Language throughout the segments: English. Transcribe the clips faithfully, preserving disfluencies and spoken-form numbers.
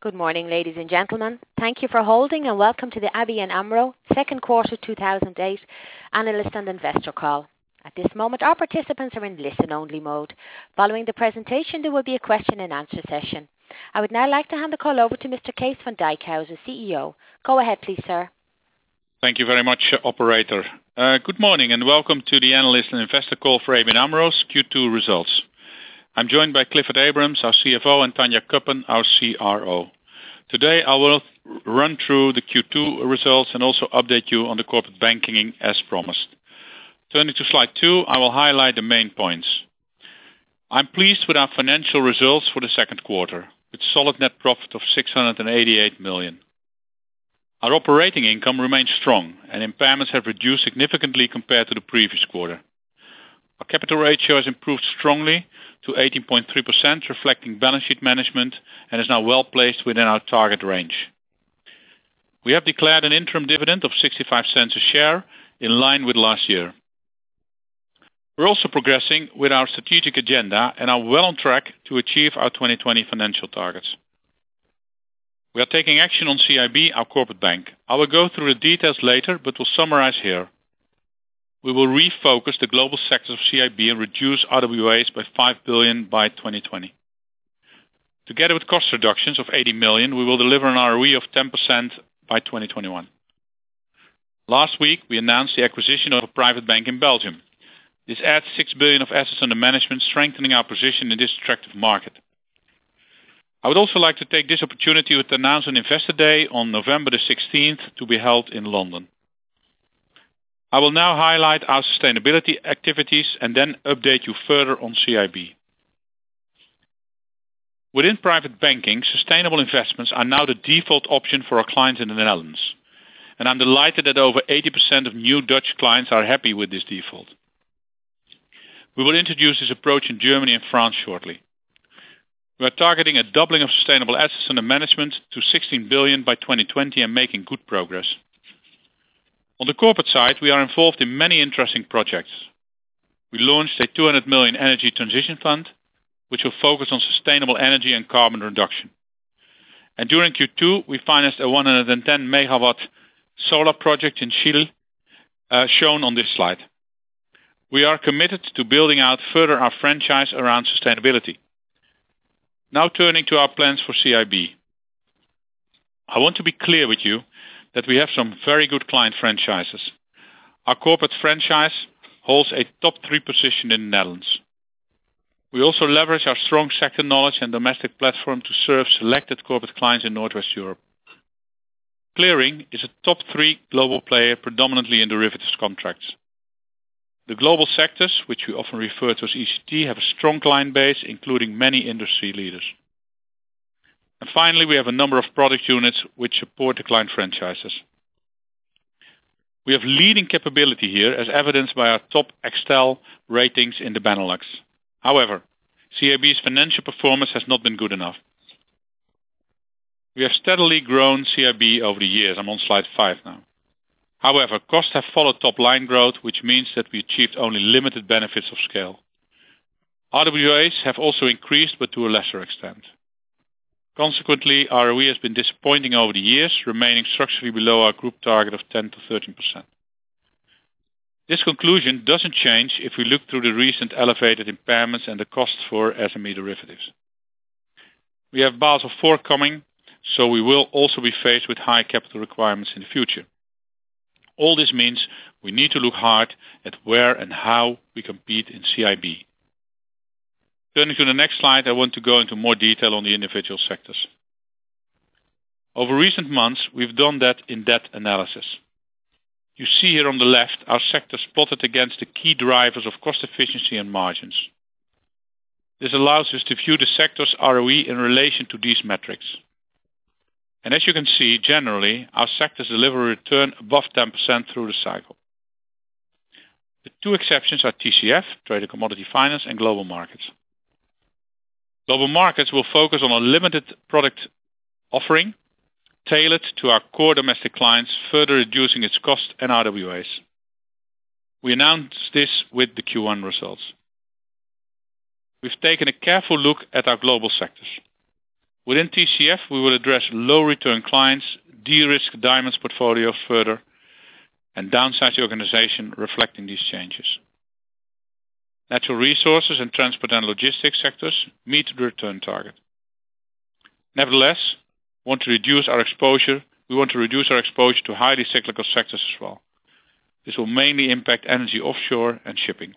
Good morning, ladies and gentlemen. Thank you for holding and welcome to the A B N AMRO second quarter two thousand eight analyst and investor call. At this moment, our participants are in listen-only mode. Following the presentation, there will be a question and answer session. I would now like to hand the call over to Mister Kees van Dijkhuizen, C E O. Go ahead, please, sir. Thank you very much, operator. Uh, good morning and welcome to the analyst and investor call for A B N AMRO's Q two results. I'm joined by Clifford Abrahams, our C F O, and Tanja Cuppen, our C R O. Today I will run through the Q two results and also update you on the corporate banking as promised. Turning to slide two, I will highlight the main points. I'm pleased with our financial results for the second quarter, with solid net profit of six hundred eighty-eight million. Our operating income remains strong and impairments have reduced significantly compared to the previous quarter. Our capital ratio has improved strongly to eighteen point three percent, reflecting balance sheet management, and is now well placed within our target range. We have declared an interim dividend of sixty-five cents a share, in line with last year. We're also progressing with our strategic agenda and are well on track to achieve our twenty twenty financial targets. We are taking action on C I B, our corporate bank. I will go through the details later, but will summarize here. We will refocus the global sectors of C I B and reduce R W As by five billion by twenty twenty. Together with cost reductions of eighty million, we will deliver an R O E of ten percent by twenty twenty-one. Last week, we announced the acquisition of a private bank in Belgium. This adds six billion of assets under management, strengthening our position in this attractive market. I would also like to take this opportunity to announce an Investor Day on November the sixteenth to be held in London. I will now highlight our sustainability activities and then update you further on C I B. Within private banking, sustainable investments are now the default option for our clients in the Netherlands. And I'm delighted that over eighty percent of new Dutch clients are happy with this default. We will introduce this approach in Germany and France shortly. We are targeting a doubling of sustainable assets under management to sixteen billion by twenty twenty and making good progress. On the corporate side, we are involved in many interesting projects. We launched a two hundred million energy transition fund, which will focus on sustainable energy and carbon reduction. And during Q two, we financed a one hundred ten megawatt solar project in Chile, uh, shown on this slide. We are committed to building out further our franchise around sustainability. Now turning to our plans for C I B. I want to be clear with you that we have some very good client franchises. Our corporate franchise holds a top three position in the Netherlands. We also leverage our strong sector knowledge and domestic platform to serve selected corporate clients in Northwest Europe. Clearing is a top three global player predominantly in derivatives contracts. The global sectors, which we often refer to as E C T, have a strong client base, including many industry leaders. And finally, we have a number of product units which support the client franchises. We have leading capability here, as evidenced by our top Extel ratings in the Benelux. However, C I B's financial performance has not been good enough. We have steadily grown C I B over the years. I'm on slide five now. However, costs have followed top-line growth, which means that we achieved only limited benefits of scale. R W As have also increased, but to a lesser extent. Consequently, R O E has been disappointing over the years, remaining structurally below our group target of ten to thirteen percent. This conclusion doesn't change if we look through the recent elevated impairments and the costs for S M E derivatives. We have Basel four coming, so we will also be faced with high capital requirements in the future. All this means we need to look hard at where and how we compete in C I B. Turning to the next slide, I want to go into more detail on the individual sectors. Over recent months, we've done that in-depth analysis. You see here on the left our sectors plotted against the key drivers of cost efficiency and margins. This allows us to view the sector's R O E in relation to these metrics. And as you can see, generally, our sectors deliver a return above ten percent through the cycle. The two exceptions are T C F, Trade and Commodity Finance, and Global Markets. Global Markets will focus on a limited product offering, tailored to our core domestic clients, further reducing its cost and R W As. We announced this with the Q one results. We've taken a careful look at our global sectors. Within T C F, we will address low-return clients, de-risk Diamonds portfolio further, and downsize the organization reflecting these changes. Natural resources and transport and logistics sectors meet the return target. Nevertheless, want to reduce our exposure, we want to reduce our exposure to highly cyclical sectors as well. This will mainly impact energy offshore and shipping.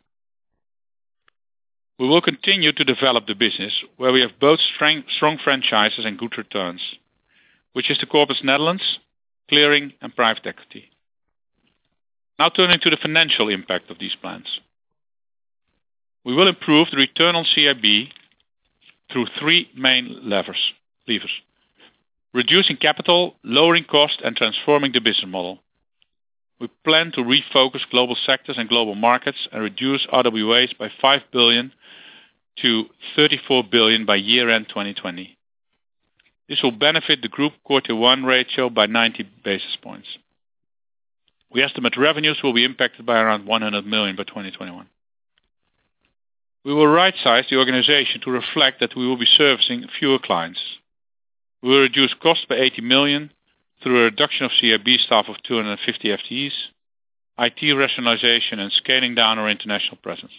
We will continue to develop the business where we have both strong franchises and good returns, which is the Corpus Netherlands, clearing and private equity. Now turning to the financial impact of these plans. We will improve the return on C I B through three main levers. levers. Reducing capital, lowering cost and transforming the business model. We plan to refocus global sectors and global markets and reduce R W As by five billion to thirty-four billion by year-end twenty twenty. This will benefit the group Core Tier one ratio by ninety basis points. We estimate revenues will be impacted by around one hundred million by twenty twenty-one. We will right-size the organization to reflect that we will be servicing fewer clients. We will reduce costs by eighty million through a reduction of C I B staff of two hundred fifty F T Es, I T rationalization and scaling down our international presence.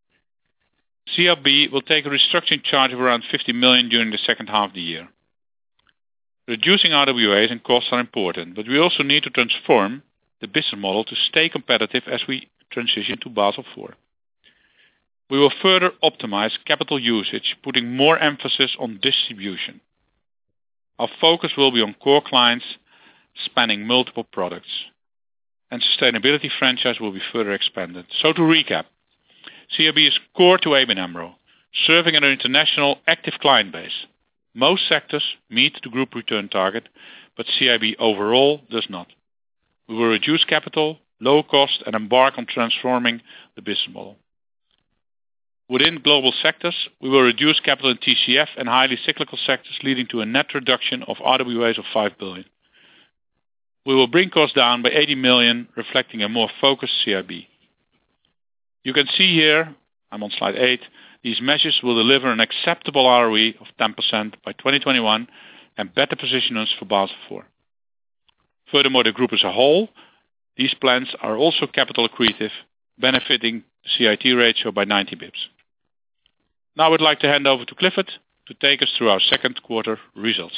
C I B will take a restructuring charge of around fifty million during the second half of the year. Reducing R W As and costs are important, but we also need to transform the business model to stay competitive as we transition to Basel four. We will further optimize capital usage, putting more emphasis on distribution. Our focus will be on core clients spanning multiple products, and sustainability franchise will be further expanded. So to recap, C I B is core to A B N AMRO, serving an international active client base. Most sectors meet the group return target, but C I B overall does not. We will reduce capital, lower cost, and embark on transforming the business model. Within global sectors, we will reduce capital in T C F and highly cyclical sectors, leading to a net reduction of R W As of five billion. We will bring costs down by eighty million, reflecting a more focused C I B. You can see here, I'm on slide eight, these measures will deliver an acceptable R O E of ten percent by twenty twenty-one and better position us for Basel four. Furthermore, the group as a whole, these plans are also capital accretive, benefiting the C I T ratio by ninety bips. Now I would like to hand over to Clifford to take us through our second quarter results.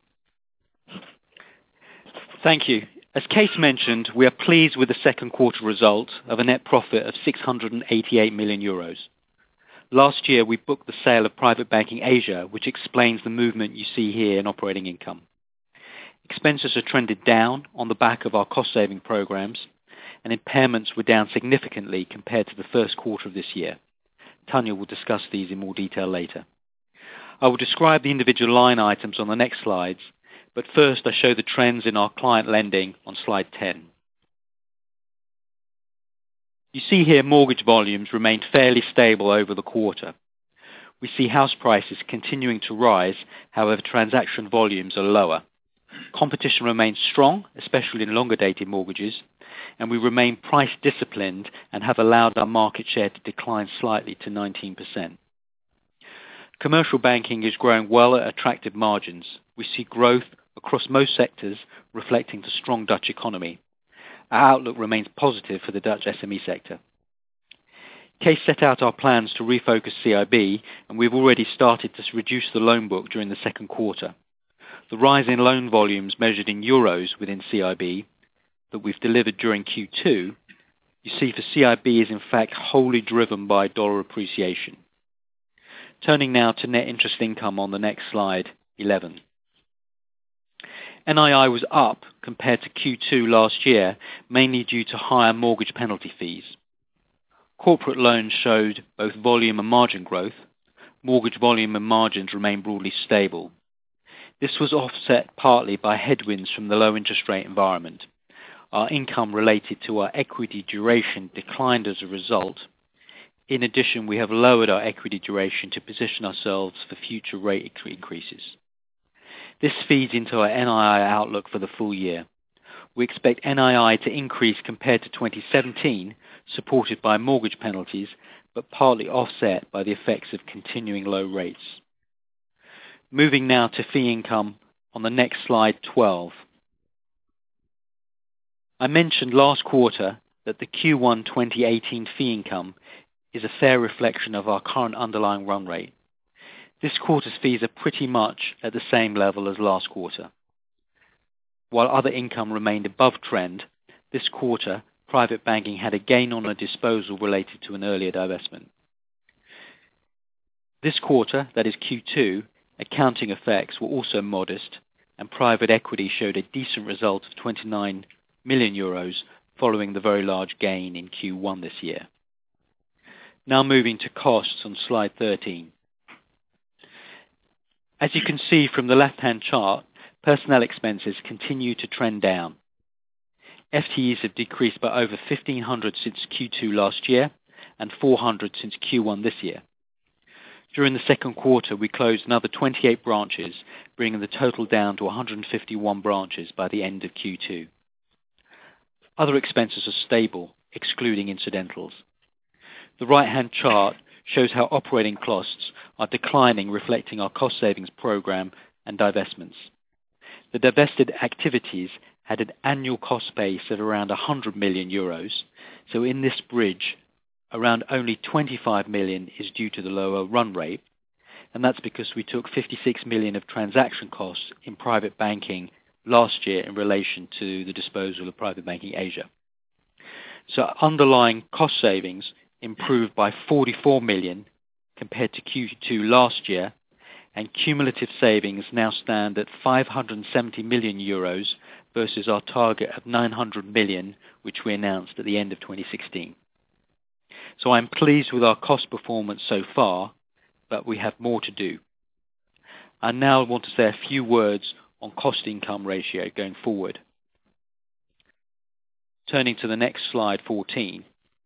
Thank you. As Kees mentioned, we are pleased with the second quarter result of a net profit of six hundred eighty-eight million euros. Last year we booked the sale of Private Banking Asia, which explains the movement you see here in operating income. Expenses are trended down on the back of our cost-saving programs, and impairments were down significantly compared to the first quarter of this year. Tanja will discuss these in more detail later. I will describe the individual line items on the next slides, but first I show the trends in our client lending on slide ten. You see here mortgage volumes remained fairly stable over the quarter. We see house prices continuing to rise, however transaction volumes are lower. Competition remains strong, especially in longer dated mortgages, and we remain price disciplined and have allowed our market share to decline slightly to nineteen percent. Commercial banking is growing well at attractive margins. We see growth across most sectors, reflecting the strong Dutch economy. Our outlook remains positive for the Dutch S M E sector. Kees set out our plans to refocus C I B, and we've already started to reduce the loan book during the second quarter. The rise in loan volumes measured in euros within C I B that we've delivered during Q two, you see for C I B is in fact wholly driven by dollar appreciation. Turning now to net interest income on the next slide, eleven. N I I was up compared to Q two last year, mainly due to higher mortgage penalty fees. Corporate loans showed both volume and margin growth. Mortgage volume and margins remained broadly stable. This was offset partly by headwinds from the low interest rate environment. Our income related to our equity duration declined as a result. In addition, we have lowered our equity duration to position ourselves for future rate increases. This feeds into our N I I outlook for the full year. We expect N I I to increase compared to twenty seventeen, supported by mortgage penalties, but partly offset by the effects of continuing low rates. Moving now to fee income on the next slide, twelve. I mentioned last quarter that the Q one twenty eighteen fee income is a fair reflection of our current underlying run rate. This quarter's fees are pretty much at the same level as last quarter. While other income remained above trend, this quarter, private banking had a gain on a disposal related to an earlier divestment. This quarter, that is Q two, accounting effects were also modest, and private equity showed a decent result of twenty-nine million euros following the very large gain in Q one this year. Now moving to costs on slide thirteen. As you can see from the left-hand chart, personnel expenses continue to trend down. F T Es have decreased by over fifteen hundred since Q two last year and four hundred since Q one this year. During the second quarter, we closed another twenty-eight branches, bringing the total down to one hundred fifty-one branches by the end of Q two. Other expenses are stable, excluding incidentals. The right-hand chart shows how operating costs are declining, reflecting our cost savings program and divestments. The divested activities had an annual cost base of around one hundred million euros, so in this bridge, around only twenty-five million is due to the lower run rate, and that's because we took fifty-six million of transaction costs in private banking last year in relation to the disposal of Private Banking Asia. So underlying cost savings improved by forty-four million compared to Q two last year, and cumulative savings now stand at five hundred seventy million euros versus our target of nine hundred million, which we announced at the end of twenty sixteen. So I'm pleased with our cost performance so far, but we have more to do. I now want to say a few words on cost-income ratio going forward. Turning to the next slide, fourteen.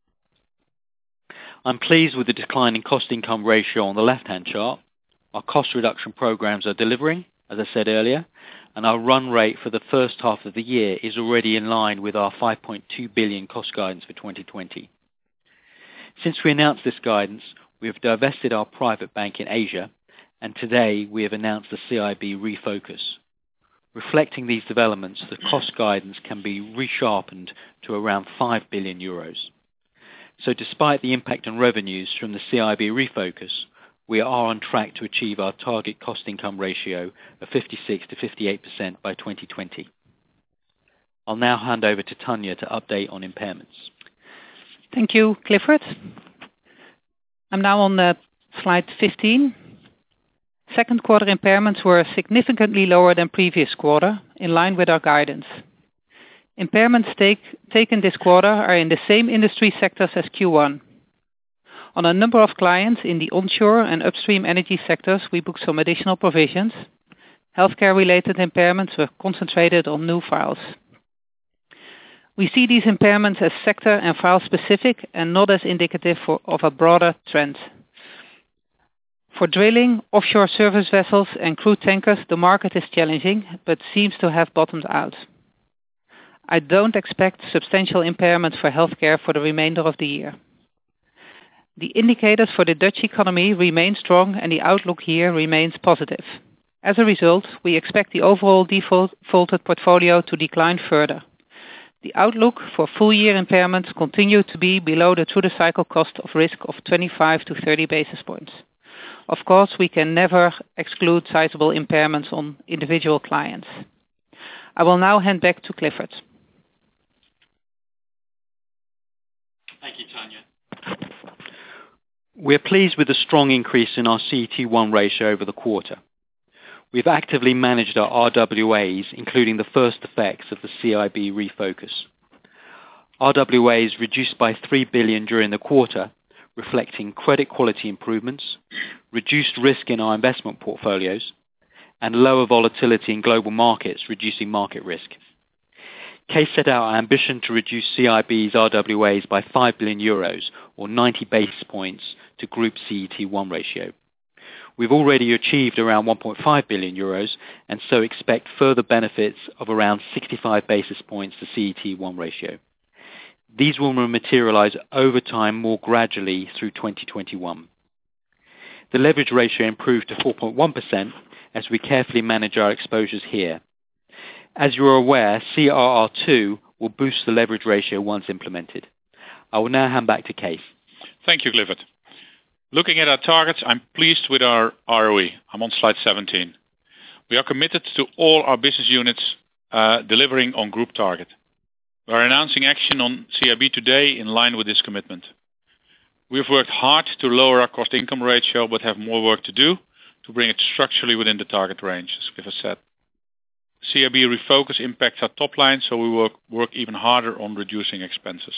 I'm pleased with the declining cost-income ratio on the left-hand chart. Our cost reduction programs are delivering, as I said earlier, and our run rate for the first half of the year is already in line with our five point two billion cost guidance for twenty twenty. Since we announced this guidance, we have divested our private bank in Asia, and today we have announced the C I B refocus. Reflecting these developments, the cost guidance can be resharpened to around five billion euros. So despite the impact on revenues from the C I B refocus, we are on track to achieve our target cost-income ratio of fifty-six to fifty-eight percent by twenty twenty. I'll now hand over to Tanja to update on impairments. Thank you, Clifford. I'm now on uh, slide fifteen. Second quarter impairments were significantly lower than previous quarter, in line with our guidance. Impairments take, taken this quarter are in the same industry sectors as Q one. On a number of clients in the onshore and upstream energy sectors, we booked some additional provisions. Healthcare-related impairments were concentrated on new files. We see these impairments as sector and file specific and not as indicative for, of a broader trend. For drilling, offshore service vessels and crude tankers, the market is challenging, but seems to have bottomed out. I don't expect substantial impairments for healthcare for the remainder of the year. The indicators for the Dutch economy remain strong and the outlook here remains positive. As a result, we expect the overall defaulted portfolio to decline further. The outlook for full-year impairments continue to be below the through-the-cycle cost of risk of twenty-five to thirty basis points. Of course, we can never exclude sizable impairments on individual clients. I will now hand back to Clifford. Thank you, Tanja. We're pleased with the strong increase in our C E T one ratio over the quarter. We've actively managed our R W As, including the first effects of the C I B refocus. R W As reduced by three billion during the quarter, reflecting credit quality improvements, reduced risk in our investment portfolios, and lower volatility in global markets, reducing market risk. Case set out our ambition to reduce C I B's R W As by five billion euros, or ninety basis points, to group C E T one ratio. We've already achieved around one point five billion euros, and so expect further benefits of around sixty-five basis points to C E T one ratio. These will materialize over time more gradually through twenty twenty-one. The leverage ratio improved to four point one percent, as we carefully manage our exposures here. As you are aware, C R R two will boost the leverage ratio once implemented. I will now hand back to Kees. Thank you, Clifford. Looking at our targets, I'm pleased with our R O E. I'm on slide seventeen. We are committed to all our business units uh, delivering on group target. We are announcing action on C I B today in line with this commitment. We have worked hard to lower our cost-income ratio, but have more work to do to bring it structurally within the target range, as Clifford said. C I B refocus impacts our top line, so we work, work even harder on reducing expenses.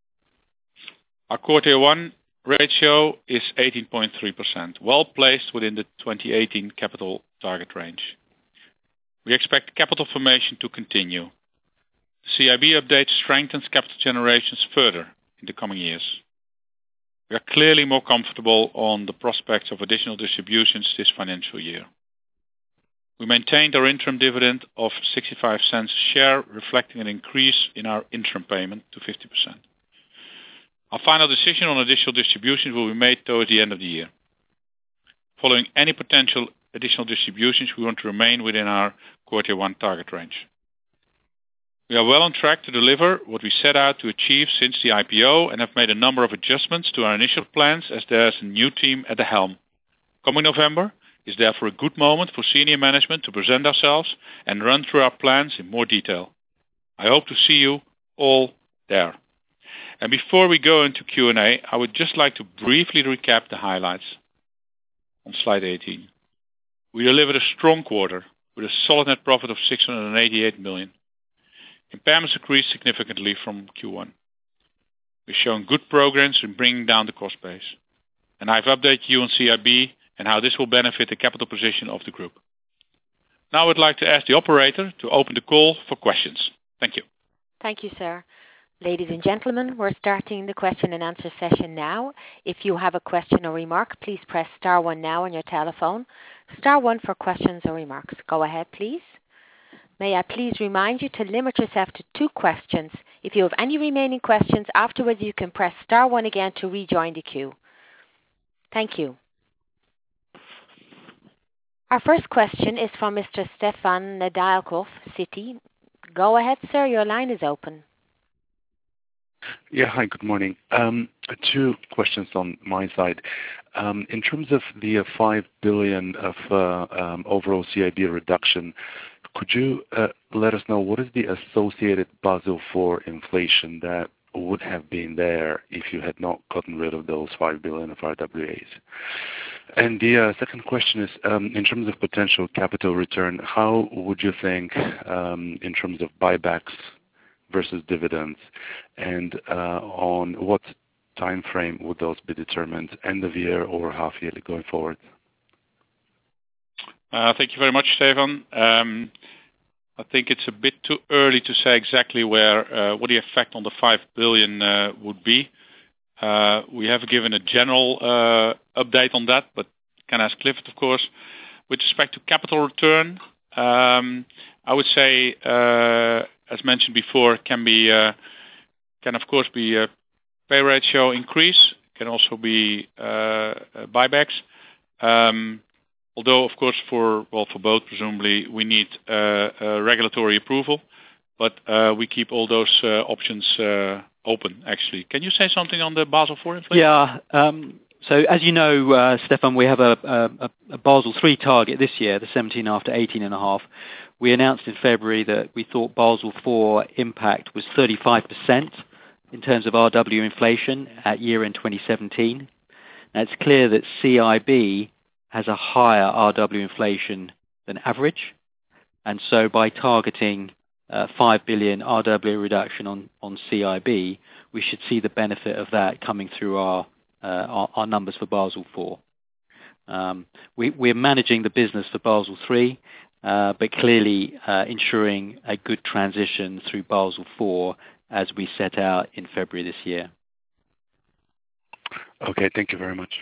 Our core tier one ratio is eighteen point three percent, well placed within the twenty eighteen capital target range. We expect capital formation to continue. The C I B update strengthens capital generations further in the coming years. We are clearly more comfortable on the prospects of additional distributions this financial year. We maintained our interim dividend of sixty-five cents a share, reflecting an increase in our interim payment to fifty percent. Our final decision on additional distributions will be made towards the end of the year. Following any potential additional distributions, we want to remain within our core tier one target range. We are well on track to deliver what we set out to achieve since the I P O and have made a number of adjustments to our initial plans as there is a new team at the helm. Coming November is therefore a good moment for senior management to present ourselves and run through our plans in more detail. I hope to see you all there. And before we go into Q and A, I would just like to briefly recap the highlights on slide eighteen. We delivered a strong quarter with a solid net profit of six hundred eighty-eight million. Impairments decreased significantly from Q one. We've shown good progress in bringing down the cost base. And I've updated you on C I B and how this will benefit the capital position of the group. Now I would like to ask the operator to open the call for questions. Thank you. Thank you, sir. Ladies and gentlemen, we're starting the question and answer session now. If you have a question or remark, please press star one now on your telephone. Star one for questions or remarks. Go ahead, please. May I please remind you to limit yourself to two questions. If you have any remaining questions afterwards, you can press star one again to rejoin the queue. Thank you. Our first question is from Mister Stefan Nedialkov, Citi. Go ahead, sir. Your line is open. Yeah, hi, good morning. Um, two questions on my side. Um, in terms of the uh, five billion of uh, um, overall C I B reduction, could you uh, let us know what is the associated Basel four inflation that would have been there if you had not gotten rid of those five billion of R W As? And the uh, second question is, um, in terms of potential capital return, how would you think um, in terms of buybacks versus dividends, and uh, on what time frame would those be determined, end of year or half yearly going forward? Uh, thank you very much, Stefan. Um, I think it's a bit too early to say exactly where uh, what the effect on the five billion uh, would be. Uh, we have given a general uh, update on that, but can ask Clifford, of course. With respect to capital return, um, I would say, uh, as mentioned before, can be uh, can of course be a pay ratio increase. Can also be uh, buybacks. Um, although, of course, for well for both presumably we need uh, uh, regulatory approval, but uh, we keep all those uh, options uh, open. Actually, can you say something on the Basel four inflation? Yeah. Um, so as you know, uh, Stefan, we have a, a, a Basel three target this year, the seventeen after eighteen and a half. We announced in February that we thought Basel four impact was thirty-five percent in terms of R W inflation at year-end twenty seventeen. Now, it's clear that C I B has a higher R W inflation than average, and so by targeting uh, five billion R W reduction on, on C I B, we should see the benefit of that coming through our uh, our, our numbers for Basel four. Um, we, we're managing the business for Basel three, uh, but clearly uh, ensuring a good transition through Basel four as we set out in February this year. Okay, thank you very much.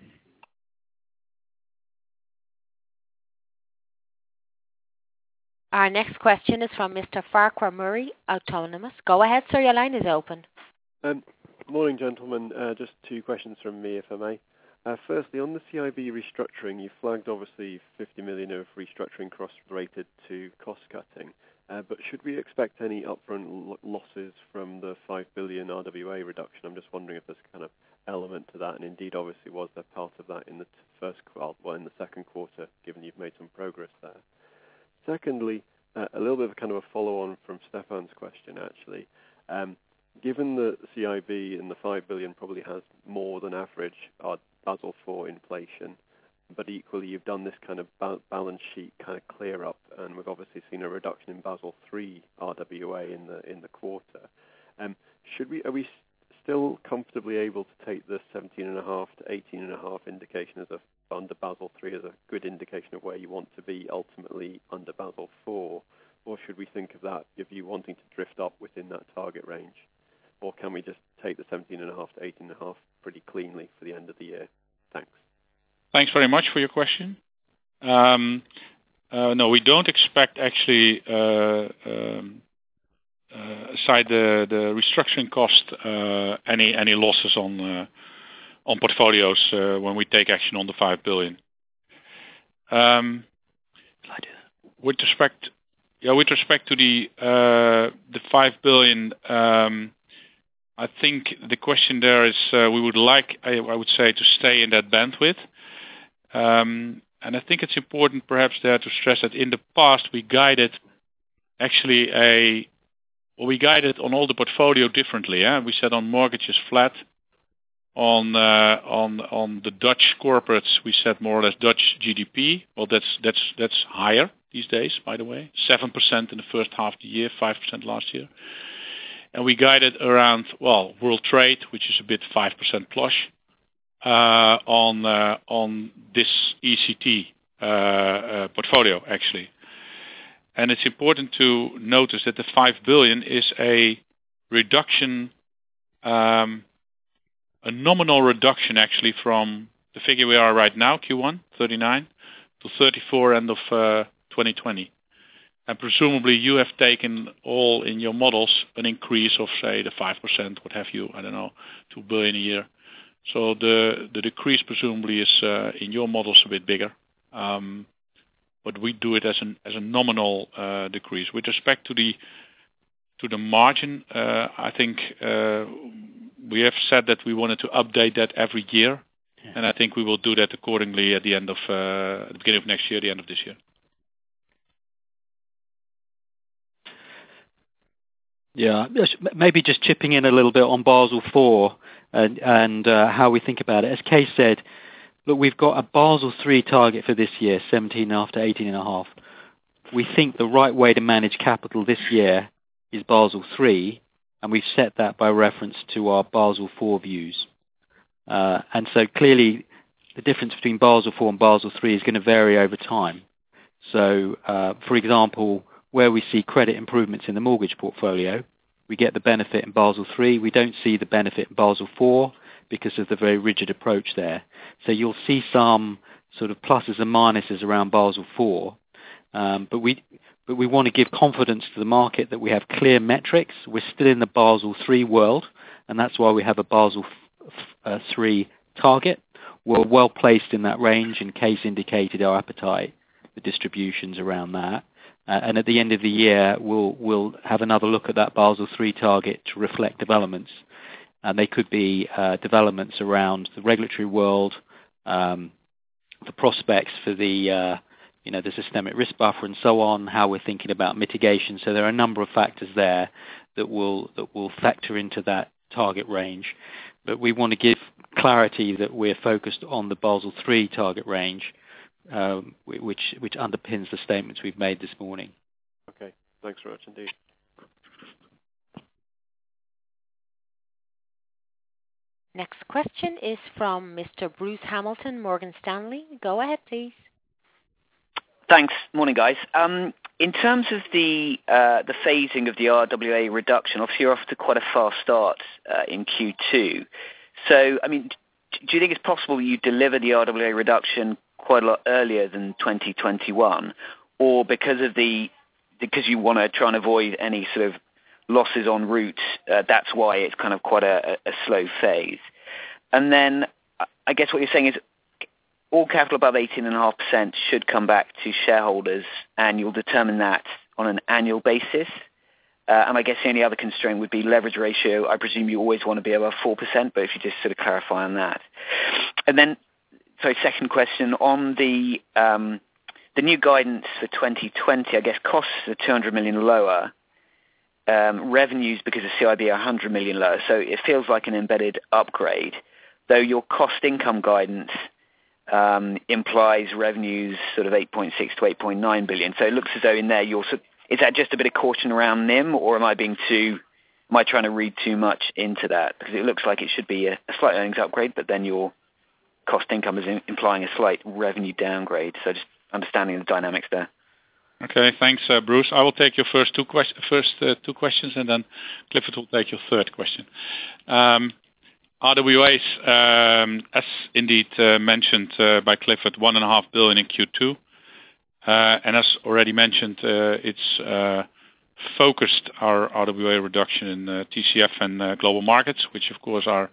Our next question is from Mister Farquhar Murray, Autonomous. Go ahead, sir. Your line is open. Um, morning, gentlemen. Uh, just two questions from me, if I may. Uh, firstly, on the C I B restructuring, you flagged obviously fifty million of restructuring costs related to cost cutting. Uh, but should we expect any upfront l- losses from the five billion R W A reduction? I'm just wondering if there's kind of element to that, and indeed, obviously, was there part of that in the t- first well, well, in the second quarter, given you've made some progress there. Secondly, uh, a little bit of kind of a follow-on from Stefan's question, actually. Um, given that C I B and the five billion probably has more than average uh, Basel four inflation, but equally you've done this kind of ba- balance sheet kind of clear up, and we've obviously seen a reduction in Basel three R W A in the in the quarter. Um, should we are we still comfortably able to take the seventeen and a half to eighteen and a half indication as a under Basel three as a good indication of where you want to be ultimately under Basel four, or should we think of that of you wanting to drift up within that target range, or can we just take the seventeen and a half to eighteen and a half pretty cleanly for the end of the year? Thanks. Thanks very much for your question. Um, uh, no, we don't expect actually, uh, um, uh, aside the, the restructuring cost, uh, any any losses on uh, on portfolios uh, when we take action on the five billion. Um, with respect, yeah, with respect to the uh, the five billion, um, I think the question there is uh, we would like, I, I would say, to stay in that bandwidth. Um, and I think it's important perhaps there to stress that in the past we guided actually a, well, we guided on all the portfolio differently. Eh? We said on mortgages flat, on uh, on on the Dutch corporates we said more or less Dutch G D P. Well, that's that's that's higher these days, by the way, seven percent in the first half of the year, five percent last year. And we guided around, well, world trade, which is a bit five percent plus. Uh, on uh, on this E C T uh, uh, portfolio, actually. And it's important to notice that the five billion is a reduction, um, a nominal reduction, actually, from the figure we are right now, Q one, thirty-nine, to thirty-four end of uh, twenty twenty. And presumably you have taken all in your models an increase of, say, the five percent, what have you, I don't know, two billion a year. So the the decrease presumably is uh, in your models a bit bigger, um, but we do it as an as a nominal uh, decrease. With respect to the to the margin, uh, I think uh, we have said that we wanted to update that every year, yeah. And I think we will do that accordingly at the end of uh, at the beginning of next year, the end of this year. Yeah, maybe just chipping in a little bit on Basel four. And, and uh, how we think about it. As Kay said, look, we've got a Basel three target for this year, seventeen and a half to eighteen and a half. We think the right way to manage capital this year is Basel three, and we've set that by reference to our Basel four views. Uh, and so clearly the difference between Basel four and Basel three is going to vary over time. So, uh, for example, where we see credit improvements in the mortgage portfolio, we get the benefit in Basel three. We don't see the benefit in Basel four because of the very rigid approach there. So you'll see some sort of pluses and minuses around Basel four. Um, but we but we want to give confidence to the market that we have clear metrics. We're still in the Basel three world, and that's why we have a Basel three target. We're well placed in that range, and Case indicated our appetite for distributions around that. Uh, and at the end of the year, we'll we'll have another look at that Basel three target to reflect developments. And they could be uh, developments around the regulatory world, um, the prospects for the uh, you know the systemic risk buffer, and so on. How we're thinking about mitigation. So there are a number of factors there that will that will factor into that target range. But we want to give clarity that we're focused on the Basel three target range. Um, which which underpins the statements we've made this morning. Okay, thanks very much indeed. Next question is from Mister Bruce Hamilton, Morgan Stanley. Go ahead, please. Thanks. Morning, guys. Um, in terms of the uh, the phasing of the R W A reduction, obviously you're off to quite a fast start uh, in Q two. So, I mean, do you think it's possible you deliver the R W A reduction quite a lot earlier than twenty twenty-one, or because of the because you want to try and avoid any sort of losses en route, uh, that's why it's kind of quite a, a slow phase? And then I guess what you're saying is all capital above eighteen point five percent should come back to shareholders, and you'll determine that on an annual basis. Uh, and I guess the only other constraint would be leverage ratio. I presume you always want to be above four percent, but if you just sort of clarify on that. And then, sorry, second question. On the um, the new guidance for twenty twenty, I guess costs are two hundred million lower. Um, revenues, because of C I B, are one hundred million lower. So it feels like an embedded upgrade, though your cost income guidance um, implies revenues sort of eight point six to eight point nine billion. So it looks as though in there you're sort of, is that just a bit of caution around N I M, or am I being too, am I trying to read too much into that? Because it looks like it should be a, a slight earnings upgrade, but then your cost income is in, implying a slight revenue downgrade. So just understanding the dynamics there. Okay, thanks, uh, Bruce. I will take your first two, quest- first, uh, two questions, and then Clifford will take your third question. Um, R W As, um, as indeed uh, mentioned uh, by Clifford, one and a half billion in Q two. Uh, and as already mentioned, uh, it's uh, focused our R W A reduction in uh, T C F and uh, global markets, which of course are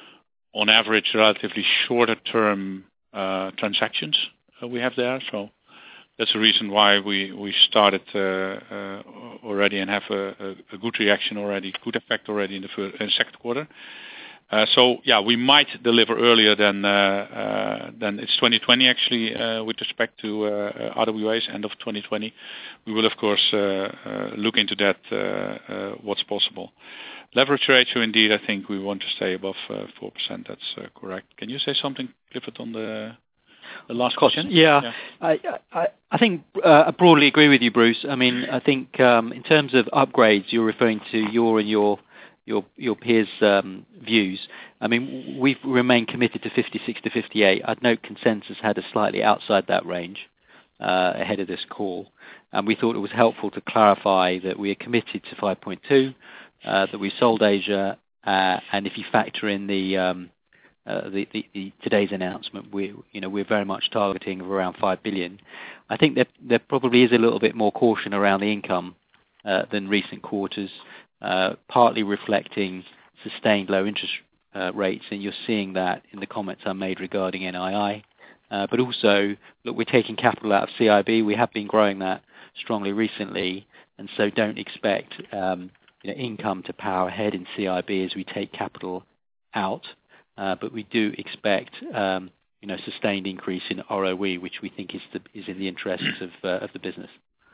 on average relatively shorter term uh, transactions uh, we have there. So that's the reason why we, we started uh, uh, already and have a, a, a good reaction already, good effect already in the first, in second quarter. Uh, so yeah, we might deliver earlier than uh, uh, than it's twenty twenty actually uh, with respect to uh, R W As end of twenty twenty. We will of course uh, uh, look into that uh, uh, what's possible. Leverage ratio, indeed, I think we want to stay above uh, four percent. That's uh, correct. Can you say something, Clifford, on the the last question? Yeah, yeah. I, I I think uh, I broadly agree with you, Bruce. I mean, I think um, in terms of upgrades, you're referring to your and your your your peers' um, views. I mean, we've remained committed to fifty-six to fifty-eight. I'd note consensus had us slightly outside that range uh, ahead of this call, and we thought it was helpful to clarify that we are committed to five point two, uh, that we sold Asia, uh, and if you factor in the, um, uh, the, the, the today's announcement, we you know we're very much targeting around five billion. I think there there probably is a little bit more caution around the income uh, than recent quarters. Uh, partly reflecting sustained low interest uh, rates, and you're seeing that in the comments I made regarding N I I. Uh, but also, look, we're taking capital out of C I B. We have been growing that strongly recently, and so don't expect um, you know, income to power ahead in C I B as we take capital out. Uh, but we do expect um, you know sustained increase in R O E, which we think is the, is in the interests of uh, of the business.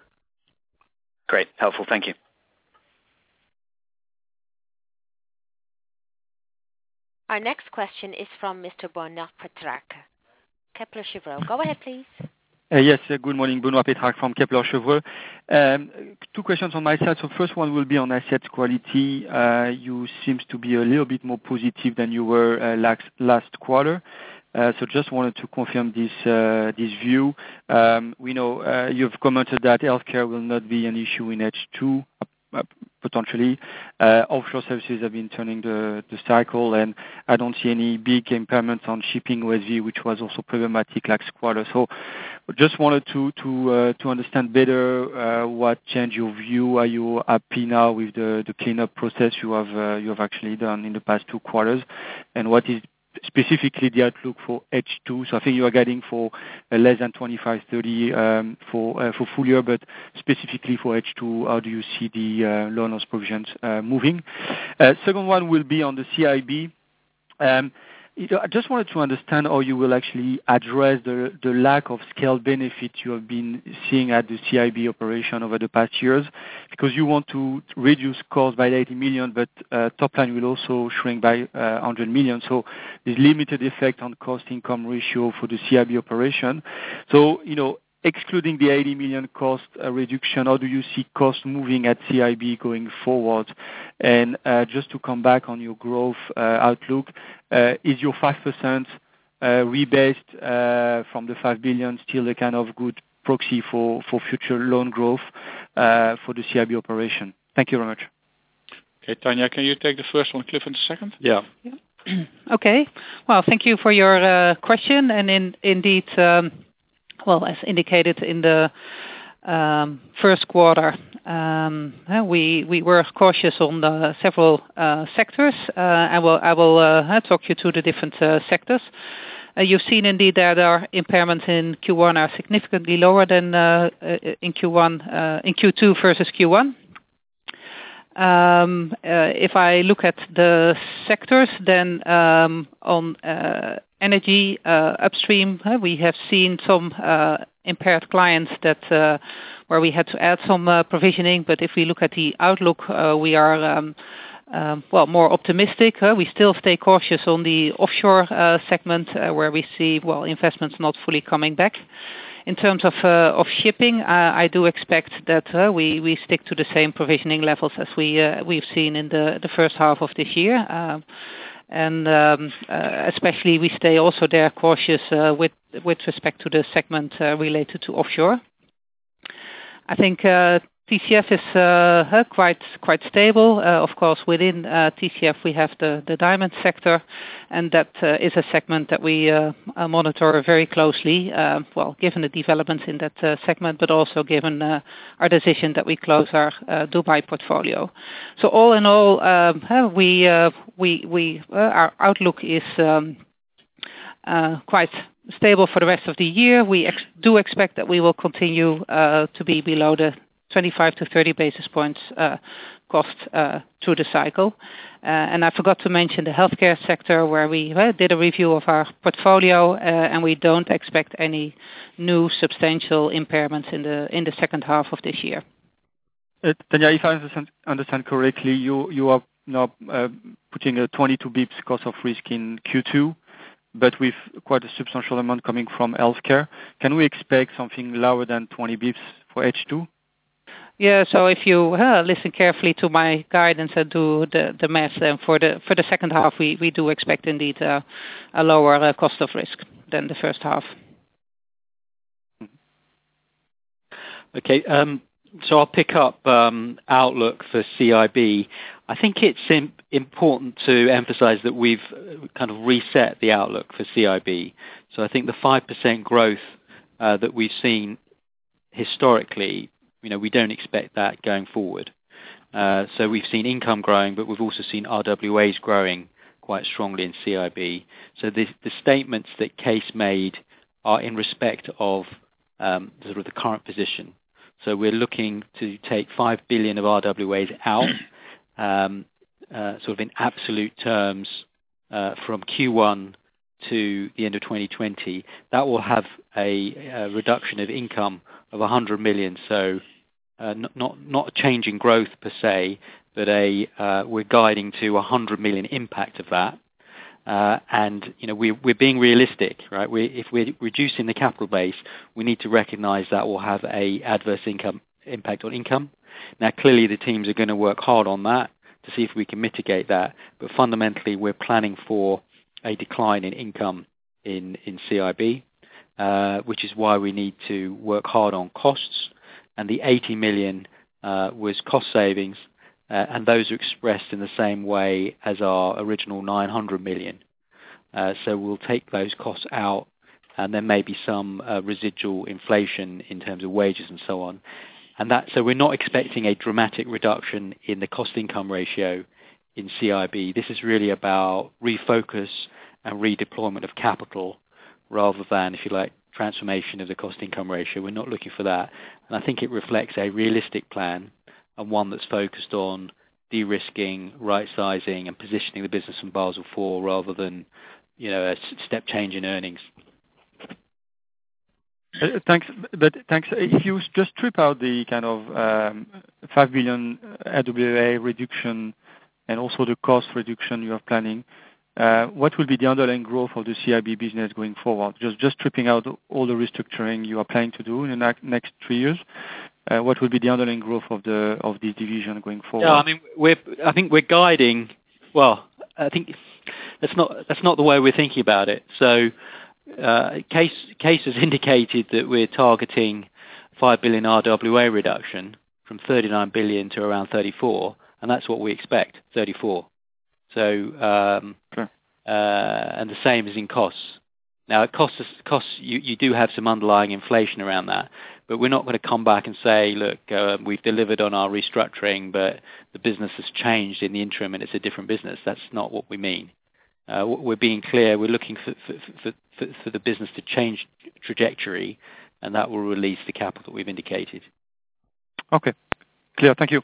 Great, helpful. Thank you. Our next question is from Mister Benoît Pétrarque, Kepler Cheuvreux. Go ahead, please. Uh, yes, uh, good morning. Benoît Pétrarque from Kepler Cheuvreux. Um, two questions on my side. So first one will be on asset quality. Uh, you seem to be a little bit more positive than you were uh, last, last quarter. Uh, so just wanted to confirm this uh, this view. Um, we know uh, you've commented that healthcare will not be an issue in H two. Uh, potentially. Uh, offshore services have been turning the, the cycle, and I don't see any big impairments on shipping O S V, which was also problematic last quarter. So just wanted to to uh, to understand better uh, what changed your view. Are you happy now with the, the cleanup process you have uh, you have actually done in the past two quarters, and what is specifically the outlook for H two? So I think you are guiding for uh, less than twenty-five thirty um, for uh, for full year, but specifically for H two, how do you see the uh, loan loss provisions uh, moving? Uh, second one will be on the C I B. Um, I just wanted to understand how you will actually address the, the lack of scale benefit you have been seeing at the C I B operation over the past years, because you want to reduce costs by eighty million, but uh, top line will also shrink by uh, one hundred million. So there's limited effect on cost income ratio for the C I B operation. So, you know, excluding the eighty million cost uh, reduction, how do you see costs moving at C I B going forward? And uh, just to come back on your growth uh, outlook, uh, is your five percent uh, rebased uh, from the five billion still a kind of good proxy for, for future loan growth uh, for the C I B operation? Thank you very much. Okay, Tanja, can you take the first one, Cliff, and the second? Yeah. yeah. Okay. Well, thank you for your uh, question, and in, indeed. Um, Well, as indicated in the um, first quarter, um, uh, we we were cautious on the several uh, sectors. Uh, I will I will uh, talk you through the different uh, sectors. Uh, you've seen indeed that our impairments in Q one are significantly lower than uh, uh, in Q one uh, in Q two versus Q one. Um, uh, if I look at the sectors, then um, on uh, energy uh, upstream, uh, we have seen some uh, impaired clients that uh, where we had to add some uh, provisioning. But if we look at the outlook, uh, we are um, um, well more optimistic. Uh, we still stay cautious on the offshore uh, segment, uh, where we see well investments not fully coming back. In terms of uh, of shipping, uh, I do expect that uh, we we stick to the same provisioning levels as we uh, we've seen in the the first half of this year, uh, and um, uh, especially we stay also there cautious uh, with with respect to the segment uh, related to offshore. I think uh, T C F is uh, quite quite stable. Uh, of course, within uh, T C F we have the, the diamond sector, and that uh, is a segment that we uh, uh, monitor very closely. Uh, well, given the developments in that uh, segment, but also given uh, our decision that we close our uh, Dubai portfolio. So all in all, um, uh, we uh, we we uh, our outlook is um, uh, quite stable for the rest of the year. We ex- do expect that we will continue uh, to be below the twenty-five to thirty basis points uh, cost uh, through the cycle. Uh, and I forgot to mention the healthcare sector, where we uh, did a review of our portfolio, uh, and we don't expect any new substantial impairments in the in the second half of this year. Uh, Tanja, if I understand, understand correctly, you you are now uh, putting a twenty-two bips cost of risk in Q two, but with quite a substantial amount coming from healthcare. Can we expect something lower than twenty bips for H two? Yeah, so if you uh, listen carefully to my guidance and do the, the math, then for the for the second half, we, we do expect indeed uh, a lower uh, cost of risk than the first half. Okay, um, so I'll pick up um, outlook for C I B. I think it's im- important to emphasize that we've kind of reset the outlook for C I B. So I think the five percent growth uh, that we've seen historically, you know, we don't expect that going forward. Uh, so we've seen income growing, but we've also seen R W As growing quite strongly in C I B. So the, the statements that Kees made are in respect of um, sort of the current position. So we're looking to take five billion of R W As out, um, uh, sort of in absolute terms, uh, from Q one to the end of twenty twenty. That will have a, a reduction of income of one hundred million. So uh, not, not not a change in growth per se, but a uh, we're guiding to one hundred million impact of that. Uh, and you know we, we're being realistic, right? We, if we're reducing the capital base, we need to recognise that will have a adverse income impact on income. Now, clearly, the teams are going to work hard on that to see if we can mitigate that. But fundamentally, we're planning for a decline in income in in C I B, uh, which is why we need to work hard on costs. And the eighty million uh, was cost savings. Uh, and those are expressed in the same way as our original nine hundred million. Uh, so we'll take those costs out, and there may be some uh, residual inflation in terms of wages and so on. And that, so we're not expecting a dramatic reduction in the cost-income ratio in C I B. This is really about refocus and redeployment of capital rather than, if you like, transformation of the cost-income ratio. We're not looking for that. And I think it reflects a realistic plan, and one that's focused on de-risking, right-sizing, and positioning the business from Basel four rather than, you know, a step change in earnings. Uh, thanks, but thanks. If you just strip out the kind of um, five billion R W A reduction and also the cost reduction you are planning, uh, what will be the underlying growth of the C I B business going forward? Just just stripping out all the restructuring you are planning to do in the next three years. Uh, what will be the underlying growth of the of this division going forward? Yeah, I mean, we're I think we're guiding. Well, I think that's not that's not the way we're thinking about it. So, uh, Kees Kees has indicated that we're targeting five billion R W A reduction from thirty-nine billion to around thirty-four, and that's what we expect, thirty-four. So, um, sure. uh, and the same as in costs. Now, costs, costs you, you do have some underlying inflation around that, but we're not going to come back and say, look, uh, we've delivered on our restructuring, but the business has changed in the interim and it's a different business. That's not what we mean. Uh, we're being clear. We're looking for, for, for, for, for the business to change trajectory, and that will release the capital that we've indicated. Okay, clear. Thank you.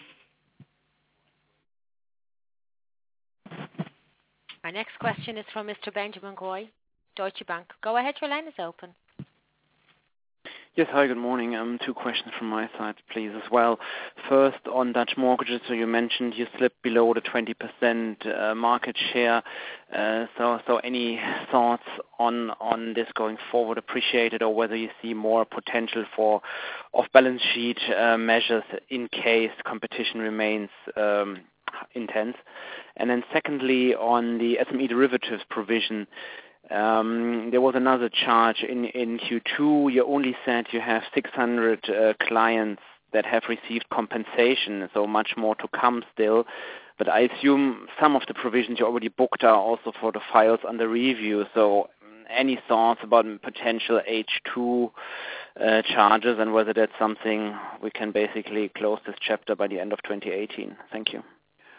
Our next question is from Mister Benjamin Goy, Deutsche Bank. Go ahead, your line is open. Yes, hi, good morning. Um, two questions from my side, please, as well. First, on Dutch mortgages, so you mentioned you slipped below the twenty percent uh, market share. Uh, so, so any thoughts on on this going forward? Appreciated, or whether you see more potential for off-balance sheet uh, measures in case competition remains um, intense. And then, secondly, on the S M E derivatives provision. Um, there was another charge in, in Q two. You only said you have six hundred uh, clients that have received compensation, so much more to come still. But I assume some of the provisions you already booked are also for the files under review. So any thoughts about potential H two uh, charges and whether that's something we can basically close this chapter by the end of twenty eighteen? Thank you.